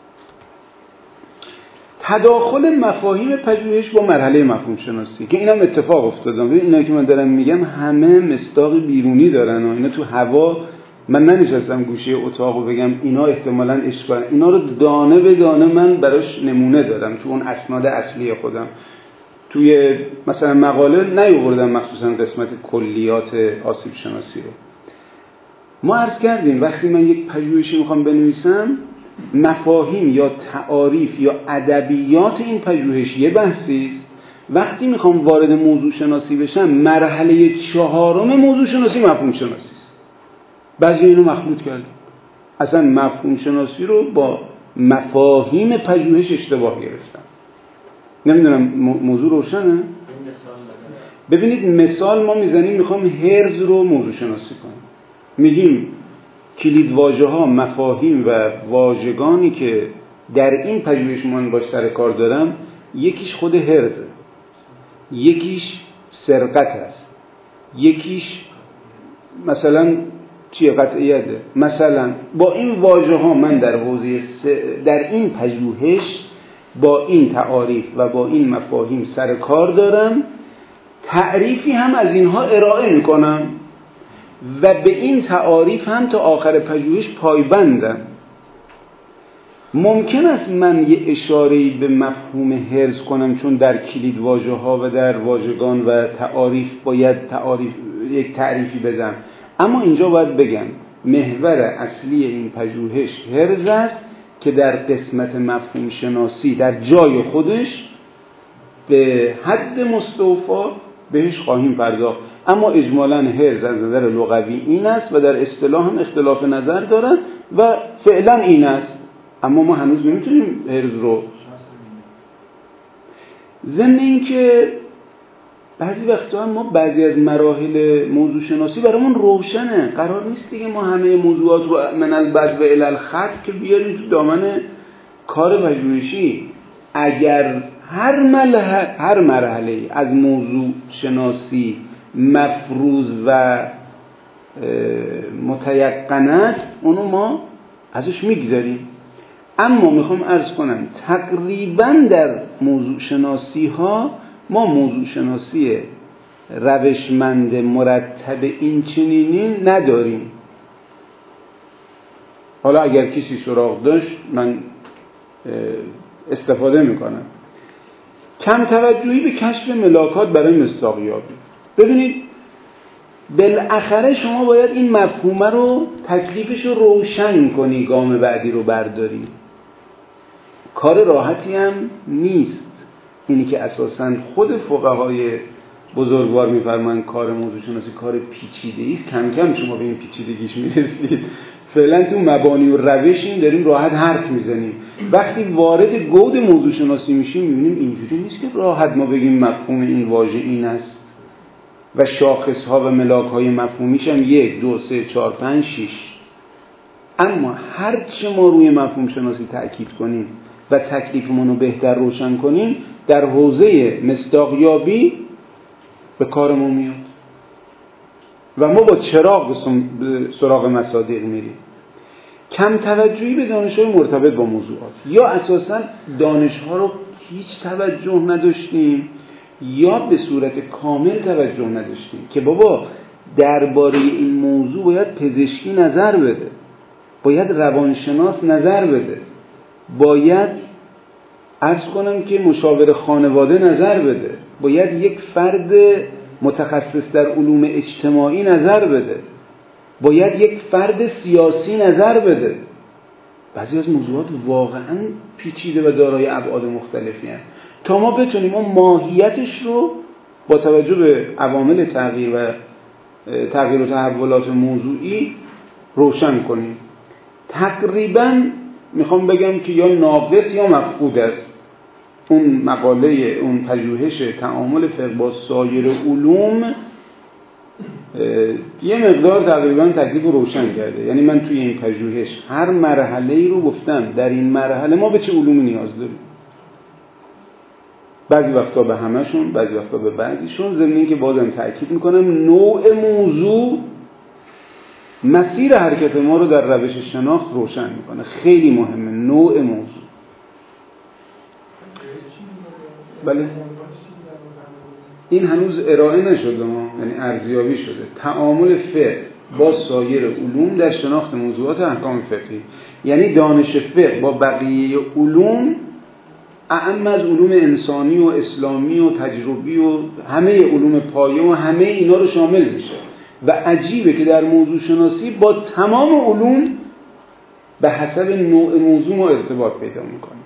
تداخل مفاهیم پژوهش با مرحله مفهوم شناسی که اینم اتفاق افتاده. ببین اینا که من دارم میگم همه مصداق بیرونی دارن و اینا تو هوا، من ننشستم گوشه اتاق و بگم اینا احتمالاً اشکال، اینا رو دانه به دانه من براش نمونه دادم تو اون اسناد اصلی خودم. توی مثلا مقاله نیاوردم مخصوصا قسمت کلیات آسیب شناسی رو. ما عرض کردیم وقتی من یک پژوهشی میخوام بنویسم، مفاهیم یا تعاریف یا ادبیات این پژوهش یه بحثی است. وقتی میخوام وارد موضوع شناسی بشم، مرحله چهارم موضوع شناسی مفهوم شناسی است. بعضی اینو مخلوط کردن، اصلا مفهوم شناسی رو با مفاهیم پژوهش اشتباه گرفتن. نمیدونم موضوع روشنه؟ ببینید مثال ما میزنیم، میخوام هرز رو موضوع شناسی کنیم، میگیم کلید واژه ها، مفاهیم و واژگانی که در این پژوهش من باش سر کار دارم، یکیش خود هرزه، یکیش سرقت است، یکیش مثلا چیه قطعیته. مثلا با این واژه ها من در حوزه در این پژوهش با این تعاریف و با این مفاهیم سر کار دارم، تعریفی هم از اینها ارائه میکنم و به این تعاریف هم تا آخر پژوهش پایبندم. ممکن است من یه اشاره‌ای به مفهوم هرز کنم چون در کلید واژه ها و در واژگان و تعاریف باید تعاریف یک تعریفی بدم، اما اینجا باید بگم محور اصلی این پژوهش هرز است که در قسمت مفهوم شناسی در جای خودش به حد مستوفا بهش خواهیم پرداخت. اما اجمالاً هرز از نظر لغوی این است و در اصطلاح هم اختلاف نظر دارن و فعلا این است، اما ما هنوز نمیتونیم هرز رو. ضمن این که بعضی وقتا ما بعضی از مراحل موضوع شناسی برامون روشنه، قرار نیست دیگه ما همه موضوعات رو من البدء و الی الخط که بیاریم تو دامن کار پژوهشی. اگر هر مرحله هر مرحله از موضوع شناسی مفروض و متیقن است، اونو ما ازش میگذاریم. اما میخوام عرض کنم تقریبا در موضوع شناسی ها ما موضوع شناسی روشمند مرتب این چنینی نداریم. حالا اگر کسی سراغ داشت من استفاده میکنم. کم توجهی به کشف ملاکات برای مصداقیابی. ببینید بالاخره شما باید این مفهومه رو تکلیفش رو روشن کنی، گام بعدی رو برداری. کار راحتی هم نیست. اینی که اساساً خود فقهای بزرگوار میفرمایند کار موضوع شناسی کار پیچیده است، کم کم شما به این پیچیدگیش میرسید. فعلا تو مبانی و روشیم داریم راحت حرف میزنیم. وقتی وارد گود موضوع شناسی میشیم میبینیم اینجوری نیست که راحت ما بگیم مفهوم این واژه این است و شاخصها و ملاکهای مفهومیش هم یک دو سه چهار پنج شش. اما هر چه ما روی مفهوم شناسی تأکید کنیم و تکلیفمون رو بهتر روشن کنیم، در حوزه مصداقیابی به کارمون میاد و ما با چراغ به سراغ مصادیق میریم. کم توجهی به دانش‌های مرتبط با موضوعات، یا اساساً دانش‌ها رو هیچ توجه نداشتیم یا به صورت کامل توجه نداشتیم که بابا درباره این موضوع باید پزشکی نظر بده، باید روانشناس نظر بده، باید عرض کنم که مشاور خانواده نظر بده، باید یک فرد متخصص در علوم اجتماعی نظر بده، باید یک فرد سیاسی نظر بده. بعضی از موضوعات واقعاً پیچیده و دارای ابعاد مختلفی هستند. تا ما بتونیم اون ماهیتش رو با توجه به عوامل تغییر و تغییر و تحولات موضوعی روشن کنیم. تقریبا میخوام بگم که یا ناقص یا مفقود است اون مقاله، اون پژوهش تعامل فقه با سایر علوم یه مقدار تقریبا تکلیف رو روشن کرده. یعنی من توی این پژوهش هر مرحله‌ای رو گفتم در این مرحله ما به چه علومی نیاز داریم، بعضی وقتا به همشون، بعضی وقتا به بعضیشون، ضمن اینکه بازم تأکید میکنم نوع موضوع مسیر حرکت ما رو در روش شناخت روشن میکنه. خیلی مهمه نوع موضوع. بله این هنوز ارائه نشده، ما یعنی ارزیابی شده. تعامل فقه با سایر علوم در شناخت موضوعات احکام فقهی، یعنی دانش فقه با بقیه علوم، اعم از علوم انسانی و اسلامی و تجربی و همه علوم پایه و همه اینا رو شامل میشه. و عجیبه که در موضوع شناسی با تمام علوم به حسب نوع موضوع ما ارتباط پیدا میکنیم.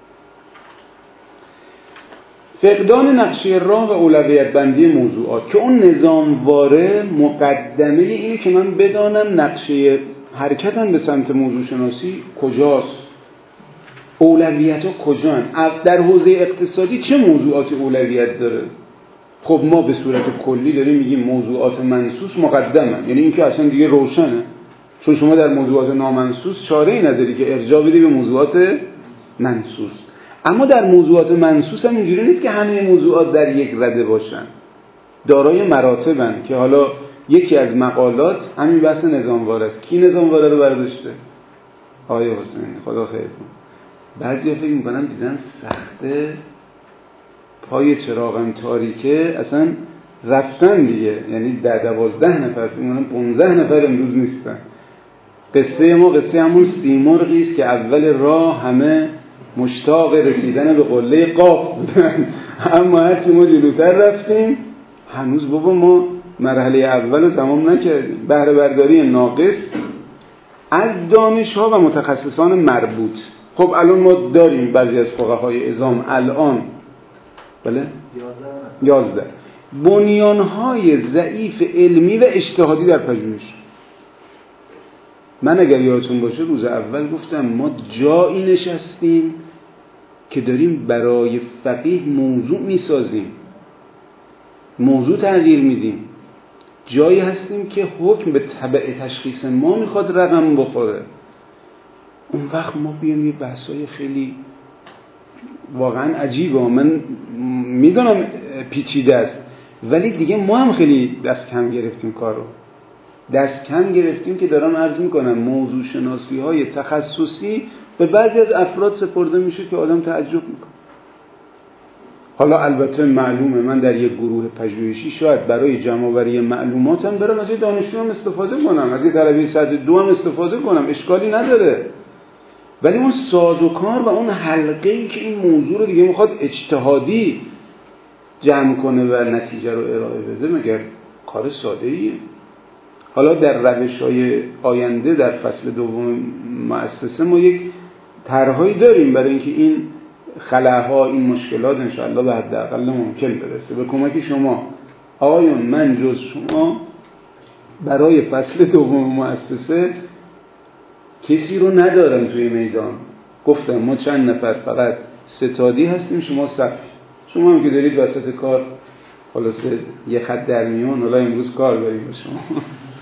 فقدان نقشه راه و اولویت بندی موضوعات که اون نظامواره مقدمه اینه که من بدانم نقشه حرکتم به سمت موضوع شناسی کجاست، اولویت ها کجان، در حوزه اقتصادی چه موضوعات اولویت داره. خب ما به صورت کلی داریم میگیم موضوعات منصوص مقدمن، یعنی این که اصلا دیگه روشنه، چون شما در موضوعات نامنصوص چاره‌ای نداری که ارجاع بدی به موضوعات منصوص. اما در موضوعات منصوص هم اینجوری نیست که همه موضوعات در یک رده باشن، دارای مراتبن که حالا یکی از مقالات همین بحث نظامواره است. کی نظامواره رو برداشته؟ آقای حسینی، خدا خیر کنه. بعضیا فکر میکنم دیدن سخته، پای چراغم تاریکه، اصلا رفتن دیگه. یعنی در دوازده نفر فکر میکنم پونزده نفر امروز نیستن. قصه ما قصه همون سیمرغی است که اول راه همه مشتاق رسیدن به قله قاف بودن، اما هرچی ما جلوتر رفتیم هنوز بابا ما مرحله اول رو تمام نکردیم. بهره برداری ناقص از دانش‌ها و متخصصان مربوط. خب الان ما داریم بعضی از فقهای عظام الان بله یازده بنیان‌های ضعیف علمی و اجتهادی در پژوهش. من اگر یادتون باشه روز اول گفتم ما جایی نشستیم که داریم برای فقیه موضوع میسازیم، موضوع تغییر میدیم. جایی هستیم که حکم به تبع تشخیص ما میخواد رقم بخوره. اون وقت ما بیایم یه بحثای خیلی واقعا عجیبه، من میدونم پیچیده است، ولی دیگه ما هم خیلی دست کم گرفتیم کارو. دست کم گرفتیم که دارم عرض میکنم موضوع شناسی های تخصصی به بعضی از افراد سپرده میشه که آدم تعجب میکنه. حالا البته معلومه من در یک گروه پژوهشی شاید برای جمع‌آوری معلوماتم برم از یه دانشجوام استفاده کنم، از یه طلبه سطح دو هم استفاده کنم، اشکالی نداره. ولی اون سازوکار و اون حلقه‌ای که این موضوع رو دیگه میخواد اجتهادی جمع کنه و نتیجه رو ارائه بده، مگر کار ساده‌ایه؟ حالا در روش‌های آینده در فصل دوم مؤسسه ما یک طرحی داریم برای اینکه این خلاها، این مشکلات انشاءالله به حداقل ممکن برسه. به کمک شما آقایون، من جز شما برای فصل دوم مؤسسه کسی رو ندارم توی میدان. گفتم ما چند نفر فقط ستادی هستیم، شما صف. شما هم که دارید وسط کار خلاصه یه خط در میون، حالا امروز کار داریم با شما.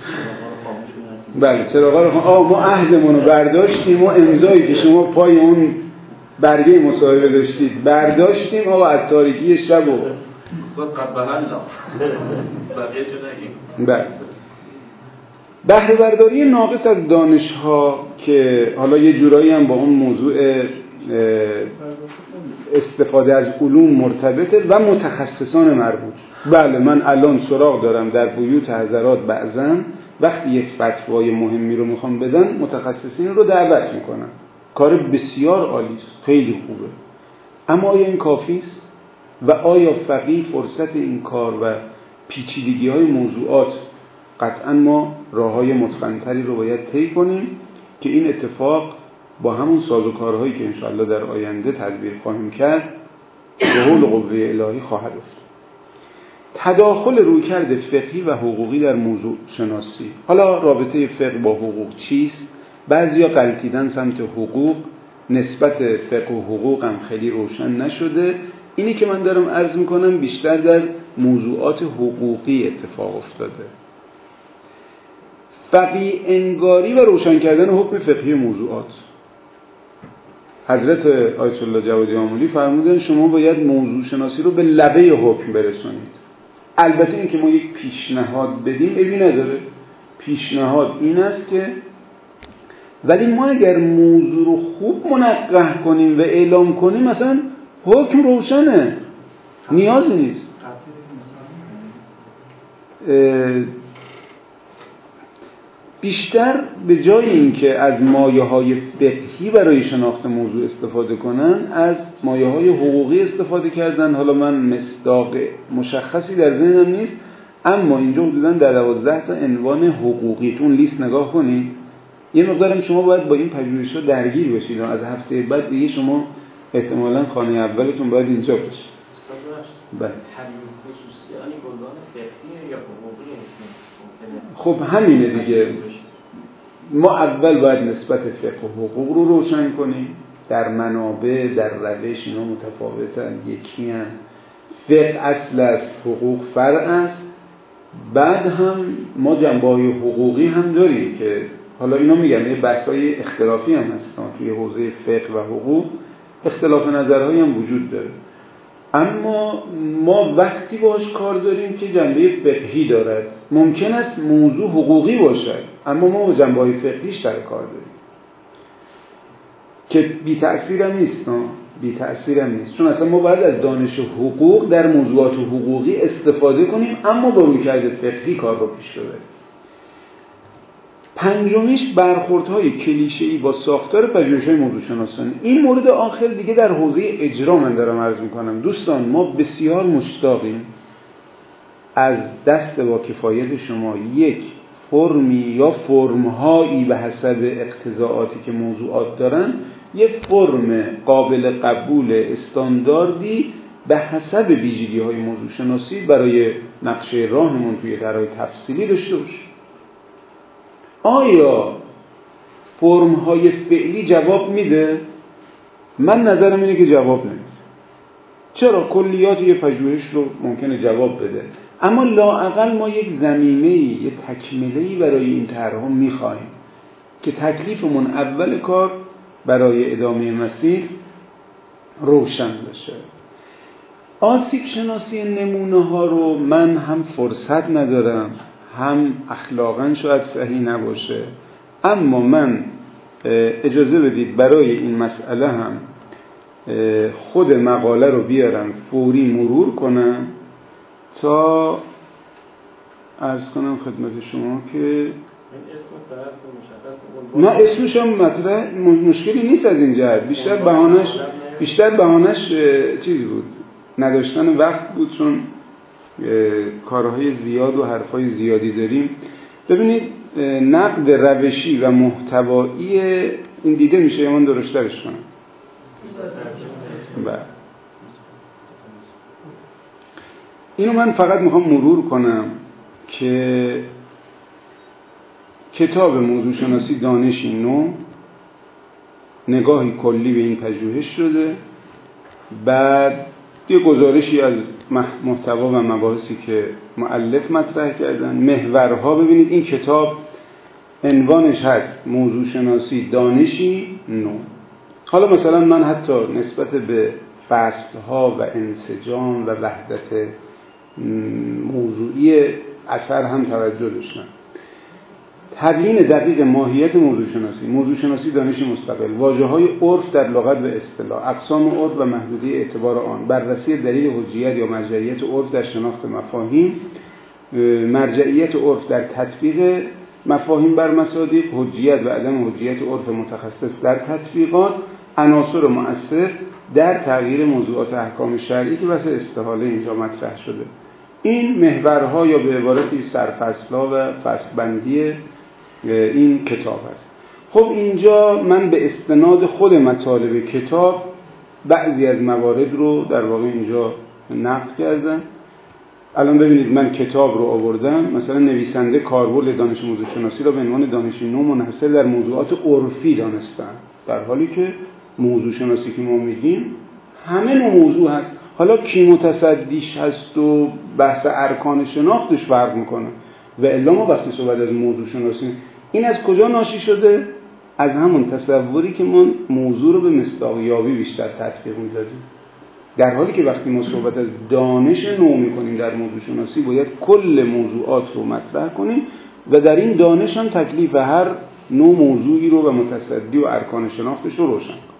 بله چراغا رو آه ما عهدمون رو برداشتیم و امضایی که شما پای اون برگه مصاحبه داشتید برداشتیم آقا از تاریکی شب و بله. بهره برداری ناقص از دانش‌ها که حالا یه جورایی هم با اون موضوع استفاده از علوم مرتبطه و متخصصان مربوط. بله من الان سراغ دارم در بیوت حضرات بعضا وقتی یک فتوای مهمی رو میخوام بدن متخصصین رو دعوت میکنن. کار بسیار عالی است، خیلی خوبه. اما آیا این کافی است؟ و آیا فقیه فرصت این کار و پیچیدگی‌های موضوعات؟ قطعا ما راه‌های متقن‌تری رو باید طی کنیم که این اتفاق با همون سازوکارهایی که انشاءالله در آینده تدبیر خواهیم کرد به حول قوه الهی خواهد افتاد. تداخل رویکرد فقهی و حقوقی در موضوع شناسی. حالا رابطه فقه با حقوق چیست؟ بعضیا غلطیدن سمت حقوق، نسبت فقه و حقوق هم خیلی روشن نشده. اینی که من دارم عرض میکنم بیشتر در موضوعات حقوقی اتفاق افتاده. فقیه انگاری و روشن کردن حکم فقهی موضوعات. حضرت آیت الله جوادی آملی فرمودن شما باید موضوع شناسی رو به لبه حکم برسونید. البته این که ما یک پیشنهاد بدیم عیبی نداره. پیشنهاد این است که ولی ما اگر موضوع رو خوب منقح کنیم و اعلام کنیم مثلا حکم روشنه، نیازی نیست. بیشتر به جای اینکه از مایه‌های فقهی برای شناخت موضوع استفاده کنن، از مایه‌های حقوقی استفاده کردن. حالا من مصداق مشخصی در ذهنم نیست، اما اینجا حدوداً در دوازده تا عنوان حقوقی تو اون لیست نگاه کنید. یه مقدارم شما باید با این پژوهش‌ها درگیر بشید. از هفته بعد دیگه شما احتمالاً خانه اولتون باید اینجا باشه. بله. حریم خصوصی یعنی عنوان فقهی یا حقوقی؟ خب همینه دیگه. ما اول باید نسبت فقه و حقوق رو روشن کنیم. در منابع، در روش اینا متفاوتن، یکی هم فقه اصل است، حقوق فرع است. بعد هم ما جنبه‌های حقوقی هم داریم که حالا اینا میگم یه بحث‌های اختلافی هم هست توی حوزه فقه و حقوق، اختلاف نظرهایی هم وجود داره. اما ما وقتی باش کار داریم که جنبه فقهی دارد. ممکن است موضوع حقوقی باشد اما ما با جنبه فقهیش در کار داریم که بی تأثیر هم نیست. بی تأثیر هم نیست، چون اصلا ما باید از دانش حقوق در موضوعات حقوقی استفاده کنیم اما با رویکرد فقهی کار رو پیش ببریم. پنجمیش برخوردهای کلیشه‌ای با ساختار پژوهش‌های موضوع شناسانه. این مورد آخر دیگه در حوزه اجرا من دارم عرض می‌کنم. دوستان ما بسیار مشتاقیم از دست با کفایت شما یک فرمی یا فرم‌هایی به حسب اقتضاعاتی که موضوعات دارن، یک فرم قابل قبول استانداردی به حسب ویژگی‌های موضوع شناسی برای نقشه راهمون توی طرح تفصیلی داشته باشیم. آیا فرم‌های فعلی جواب میده؟ من نظرم اینه که جواب نمیده. چرا؟ کلیات یه پژوهش رو ممکنه جواب بده، اما لااقل ما یک زمینه‌ای، یک تکمله‌ای برای این طرح‌ها می‌خوایم که تکلیفمون اول کار برای ادامه مسیر روشن بشه. آسیب شناسی نمونه‌ها رو من هم فرصت ندارم، هم اخلاقاً شاید صحیح نباشه، اما من اجازه بدید برای این مسئله هم خود مقاله رو بیارم فوری مرور کنم تا عرض کنم خدمت شما که نه اسمش هم مطرح مشکلی نیست از این جهت. بیشتر بهانش بیشتر بهانش چیزی بود، نداشتن وقت بود، چون کارهای زیاد و حرفای زیادی داریم. ببینید نقد روشی و محتوایی این دیده میشه یا من درشترش کنم؟ بله. اینو من فقط میخوام مرور کنم که کتاب موضوع شناسی دانشی نو نگاهی کلی به این پژوهش شده، بعد یه گزارشی از محتوا و مباحثی که مؤلف مطرح کردن، محورها. ببینید این کتاب عنوانش هست موضوع شناسی دانشی نو. حالا مثلا من حتی نسبت به فصلها و انسجام و وحدت موضوعی اثر هم توجه داشتم. تبیین دقیق ماهیت موضوع شناسی، موضوع شناسی دانشی مستقل، واژه‌های عرف در لغت و اصطلاح، اقسام عرف و محدودیت اعتبار آن، بررسی دلیل حجیت یا مرجعیت عرف در شناخت مفاهیم، مرجعیت عرف در تطبیق مفاهیم بر مصادیق، حجیت و عدم حجیت عرف متخصص در تطبیقات، عناصر مؤثر در تغییر موضوعات احکام شرعی که واسه استحاله اینجا مطرح شده. این محورها یا به عبارتی سرفصل‌ها و فصل‌بندی این کتاب است. خب اینجا من به استناد خود مطالب کتاب بعضی از موارد رو در واقع اینجا نقد کردم. الان ببینید من کتاب رو آوردم، مثلا نویسنده کاربرد دانش موضوع شناسی را به عنوان دانش نو منحصر در موضوعات عرفی دانستن، در حالی که موضوع شناسی که ما میگیم همه نوع موضوع هست. حالا کی متصدیش هست و بحث ارکان شناختش فرق میکنه. و الا ما وقتی صحبت از موضوع شناسی، این از کجا ناشی شده؟ از همون تصوری که ما موضوع رو به مصداقیابی بیشتر تطبیق میدادیم، در حالی که وقتی ما صحبت از دانش نو میکنیم در موضوع شناسی باید کل موضوعات رو مطرح کنیم و در این دانش هم تکلیف هر نوع موضوعی رو و متصدی و ارکان شناختش رو روشن کنیم.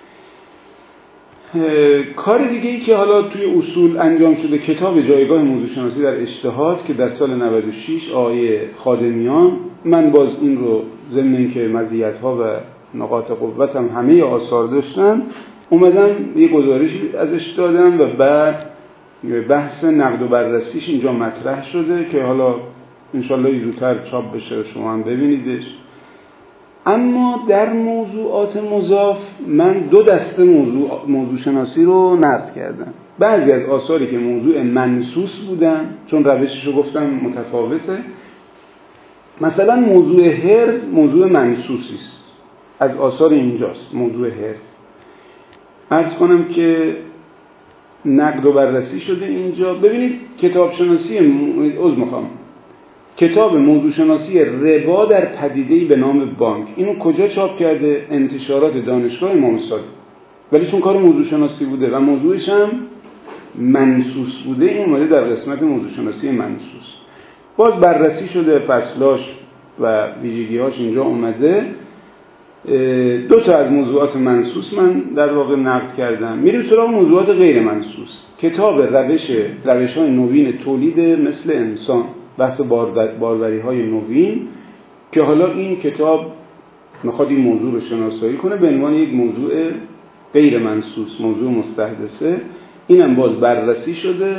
کار دیگه ای که حالا توی اصول انجام شده، کتاب جایگاه موضوع شناسی در اجتهاد که در سال نود و شش آقای خادمیان، من باز این رو ضمن اینکه مزیت‌ها و نقاط قوتم همه آثار داشتن اومدم یه گزارشی ازش دادم و بعد بحث نقد و بررسیش اینجا مطرح شده که حالا انشالله زودتر چاپ بشه شما هم ببینیدش. اما در موضوعات مضاف من دو دسته موضوع, موضوع شناسی رو نقد کردم. بعضی از آثاری که موضوع منصوص بودن چون روشش رو گفتم متفاوته، مثلا موضوع هرز موضوع منصوصی است، از آثار اینجاست موضوع هرز. عرض کنم که نقد و بررسی شده اینجا. ببینید کتاب شناسی عضو میخوام کتاب موضوع شناسی ربا در پدیده‌ای به نام بانک، اینو کجا چاپ کرده؟ انتشارات دانشگاه امام صادق. ولی چون کار موضوع شناسی بوده و موضوعش هم منصوص بوده، این اومده در قسمت موضوع شناسی منصوص. باز بررسی شده فصلاش و ویژگی‌هاش اینجا اومده. دو تا از موضوعات منصوص من در واقع نقد کردم. میریم سراغ موضوعات غیر منصوص. کتاب روش روش‌های نوین تولید مثل انسان، بحث باروری‌های نوین، که حالا این کتاب میخواد این موضوع رو شناسایی کنه به عنوان یک موضوع غیر منصوص، موضوع مستحدثه. اینم باز بررسی شده،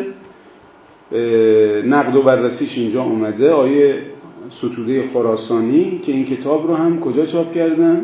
نقد و بررسیش اینجا اومده. آیه ستوده خراسانی که این کتاب رو هم کجا چاپ کردن؟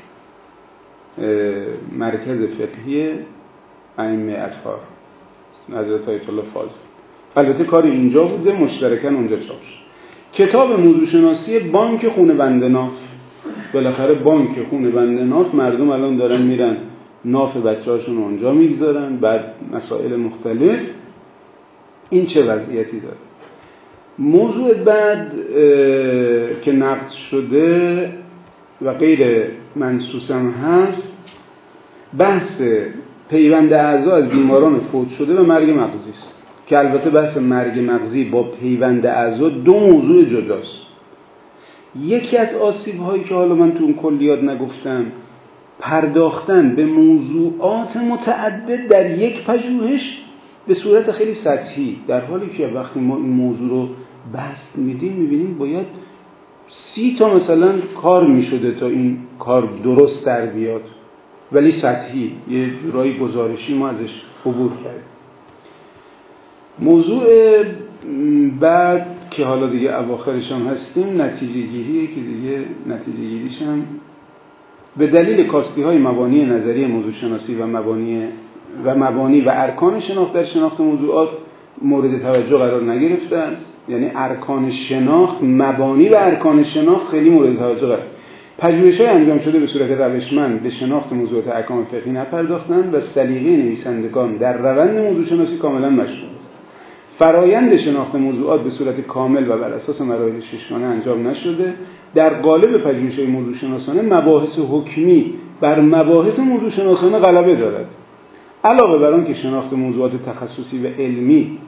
مرکز فقهی ائمه اطهار حضرت آیت الله فاضل. البته کار اینجا بوده، مشترکاً اونجا چاپ شد. کتاب موضوع شناسی بانک خونه بنده ناف. بالاخره بانک خونه بنده ناف، مردم الان دارن میرن ناف بچه‌هاشون اونجا میگذارن، بعد مسائل مختلف. این چه وضعیتی داره؟ موضوع بعد که نقد شده و غیر منصوص هم هست، بحث پیوند اعضا از بیماران فوت شده و مرگ مغزی است، که البته بحث مرگ مغزی با پیوند اعضا دو موضوع جداست. یکی از آسیب‌هایی که حالا من تو اون کلیات نگفتم، پرداختن به موضوعات متعدد در یک پژوهش به صورت خیلی سطحی، در حالی که وقتی ما این موضوع رو بحث میدیم میبینیم باید سی تا مثلا کار میشده تا این کار درست در بیاد، ولی سطحی یه جورایی گزارشی ما ازش عبور کردیم. موضوع بعد که حالا دیگه اواخرش هم هستیم، نتیجه گیریه که دیگه نتیجه گیریش هم به دلیل کاستی های مبانی نظری موضوع شناسی و مبانی و مبانی و ارکان شناخت در شناخت موضوعات مورد توجه قرار نگرفته است. یعنی ارکان شناخت، مبانی و ارکان شناخت خیلی مورد توجه قرار. پژوهش‌های انجام شده به صورت روشمند به شناخت موضوعات احکام فقهی نپرداختند و سلیقه نویسندگان در روند موضوع شناسی کاملا مشغول است. فرایند شناخت موضوعات به صورت کامل و بر اساس مراحل ششگانه انجام نشده. در قالب پژوهش‌های موضوع شناسانه مباحث حکمی بر مباحث موضوع شناسانه غلبه دارد. علاوه بر آن که شناخت موضوعات تخصصی و علمی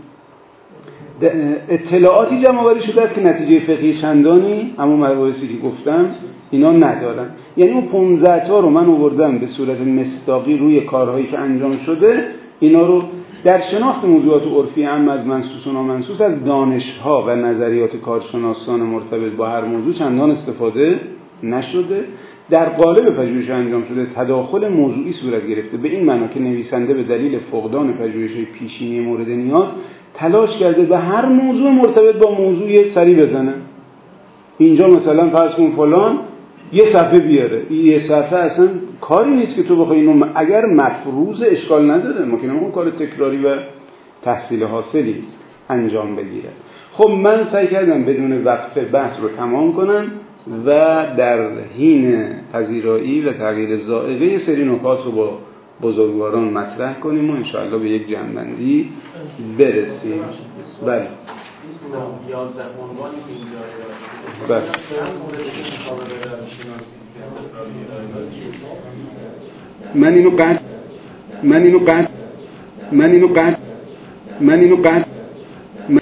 اطلاعاتی جمع آوری شده است که نتیجه فقهی چندانی همون مباحثی که گفتم اینا ندارن. یعنی اون پانزده تا رو من آوردم به صورت مصداقی روی کارهایی که انجام شده. اینا رو در شناخت موضوعات عرفی هم از منصوص و نامنصوص از دانش‌ها و نظریات کارشناسان مرتبط با هر موضوع چندان استفاده نشده. در قالب پژوهش انجام شده تداخل موضوعی صورت گرفته، به این معنا که نویسنده به دلیل فقدان پژوهش‌های پیشینی مورد نیاز تلاش کرده به هر موضوع مرتبط با موضوع سری بزنه. اینجا مثلا فرض کن فلان یه صفحه بیاره، یه صفحه اصلا کاری نیست که تو بخوای اینو، اگر مفروض اشکال نداره، ما که اون کار تکراری و تحصیل حاصلی، انجام بگیره. خب من سعی کردم بدون وقفه بحث رو تمام کنم و در حین پذیرایی و تغییر ذائقه یه سری نکات رو با بزرگواران مطرح کنیم و انشاءالله به یک جنبندی برسیم. بله. بله. من اینو قطع من اینو قطع من اینو قطع من اینو قطع